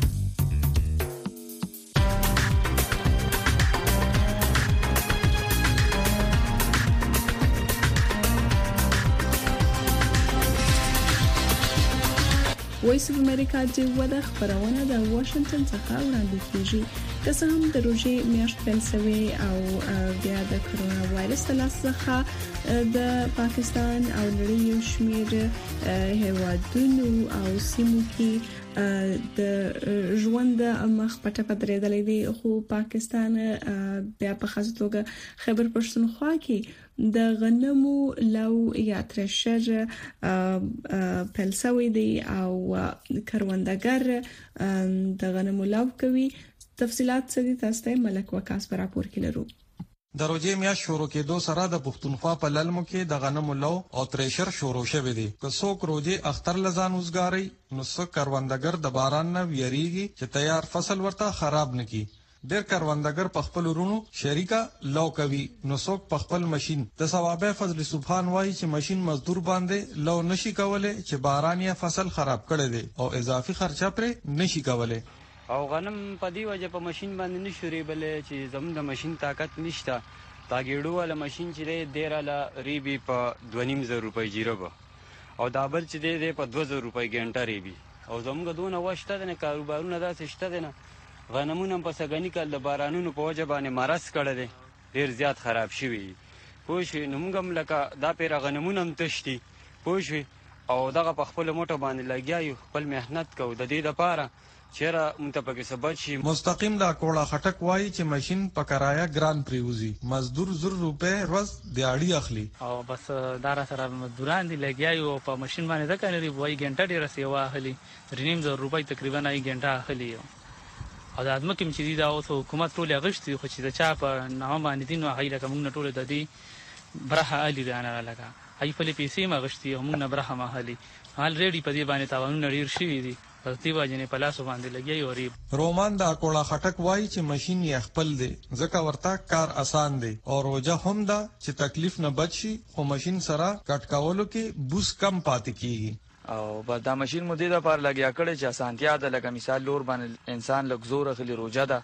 وایس اف امریکا ډیوا د خبرونه د واشنگټن څخه وړاندې کیږي. که څه هم د روژې میاشت پیل شوې او بیا د کرونا وایرس د لاس څخه د پاکستان او نړۍ یو شمېر هیوادونو او سیمو کې د ژوند مخ په ټپه درېدلې دي، خو پاکستان بیا په خاص توګه خیبر پښتونخوا کې د غنمو لو یا ترشر پیل شوی دی او کروندګر د غنمو لو کوي. تفصيلات سدي تاسو ته ملک وکاس پر راپور کې لرو. د روزې میاشت شروع کېدو سره د پښتونخوا په للمو کې د غنمو لو او تریشر شروع شوه دي. که څوک روزې اختر لزان وزګاری نو څوک کروندګر د باران نه ویریږي چې تیار فصل ورته خراب نکړي. ډېر کروندګر په خپل ورونو شریکا لو کوي، نو څوک په خپل ماشين. د ثوابه فضل سبحان وایي چې ماشين مزدور باندې لو نشي کولای چې باران یا فصل خراب کړي دي او اضافي خرچه پرې نشي کولای. او غنم په دی وجه په ماشين باندې نشوري بلې چې زموږ د ماشين طاقت نشته. تاګېړو ولا ماشين چې ډیر لا ریبي په دوه نیم زره روپۍ جیربه او دا بل چې دی په دوه زره روپۍ ګنټه ریبي او زموږ دونه وشته نه کاروبارونه داسې شته نه. غنمونه په سګنی کال د بارانونو په وجه باندې مرز کړه دي، ډیر زیات خراب شوی. پوه شئ نو موږ هم لکه دا پیر غنمونه هم تشتي، پوه شئ او دغه په خپل موټو باندې لګیایو، خپل مهنت کوو د دې لپاره چیرې متپکې سبب شي. مستقیم دا کوړه خټک وایي چې ماشين په کرایا ګران پریوزي، مزدور زر روپے روز دیاړي اخلي او بس دارا سره مزدوران دي لګیایو په ماشين باندې ځکه لري وای ګنټه ډیره سیوا اخلي، رینیم زر روپۍ تقریبا ای ګنټه اخلي. او د ادمه کوم چې دا اوس حکومت ټول غشتي خو چې دا چا په نامه باندې دین او هیله کوم نه ټول د دې برخه علي رانه لگا ای په پیسې ما غشتي هم نه برخه ما علي حال ریډي په دې باندې تاوانونه ډیر شي دي پرتی واجنې په لاس باندې لګي او ری. رومان دا کوړه خټک وایي چې ماشين یې خپل دی ځکه ورته کار اسان دی او روزه هم دا چې تکلیف نه بچي، خو ماشين سره کټ کولو کې بوس کم پاتې کیږي. او با دا ماشين مو دې د پار لګیا کړي چې اسانتیا ده، لکه مثال لور باندې انسان لږ زور اخلي روزه ده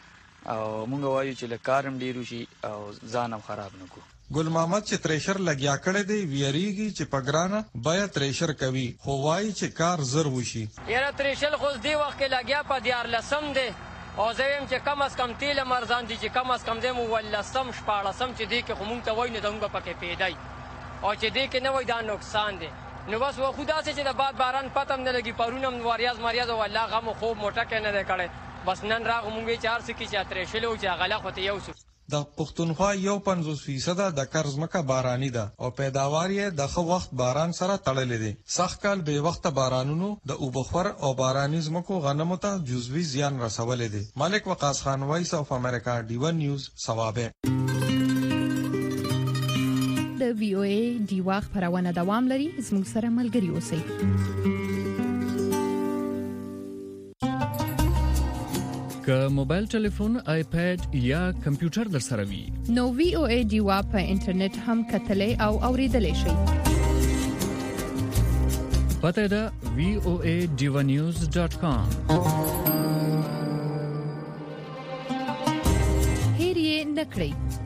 او مونږ وایو چې لکارم ډیرو شي او ځانم خراب نکو. ګل محمد چې تریشر لګیا کړي دی ویریږي چې پګرانه بیا تریشر کوي، خو وایي چې کار زر وشي. یاره تریشر خو دی وخت کې لګیا په دیار لسم دی او زویم چې کم از کم تیل مرزان دي چې کم از کم دمو ولسم شپاړسم چې دی کې خو مونږ ته وای نه دونګه پکې پیدای او چې دی کې نه وای دا نقصان دی. نو بس و خدا سے چې د باد باران پتم نه لګي پرونم واریاز مریاز او الله غم خوب موټه کې نه کړي. بس نن راغ مونږه چار سکی چې تریشل او چې غلا خو ته یو سو. د پښتونخوا یو پنځوس فیصد د قرض مکه باراني ده او پیداوار یې د خو وخت باران سره تړلې دي. سخت کال به وخت بارانونو د اوبخور او باراني زمکو غنمو ته جزوي زیان رسولې دي. ملک وقاص خان، وایس اف امریکا، ډیوا نیوز، ثوابه. د وی او ای ډیوا خبرونه دوام لري، زموږ سره ملګري اوسئ. که موبایل ټلیفون، آیپاد یا کمپیوټر در سره وي نو وی او ای ډیوا په انټرنیټ هم کتلې او اوریدلې شئ. پته ده وی او ای ډیوا نیوز ډاټ کام. هیر یې نکړئ.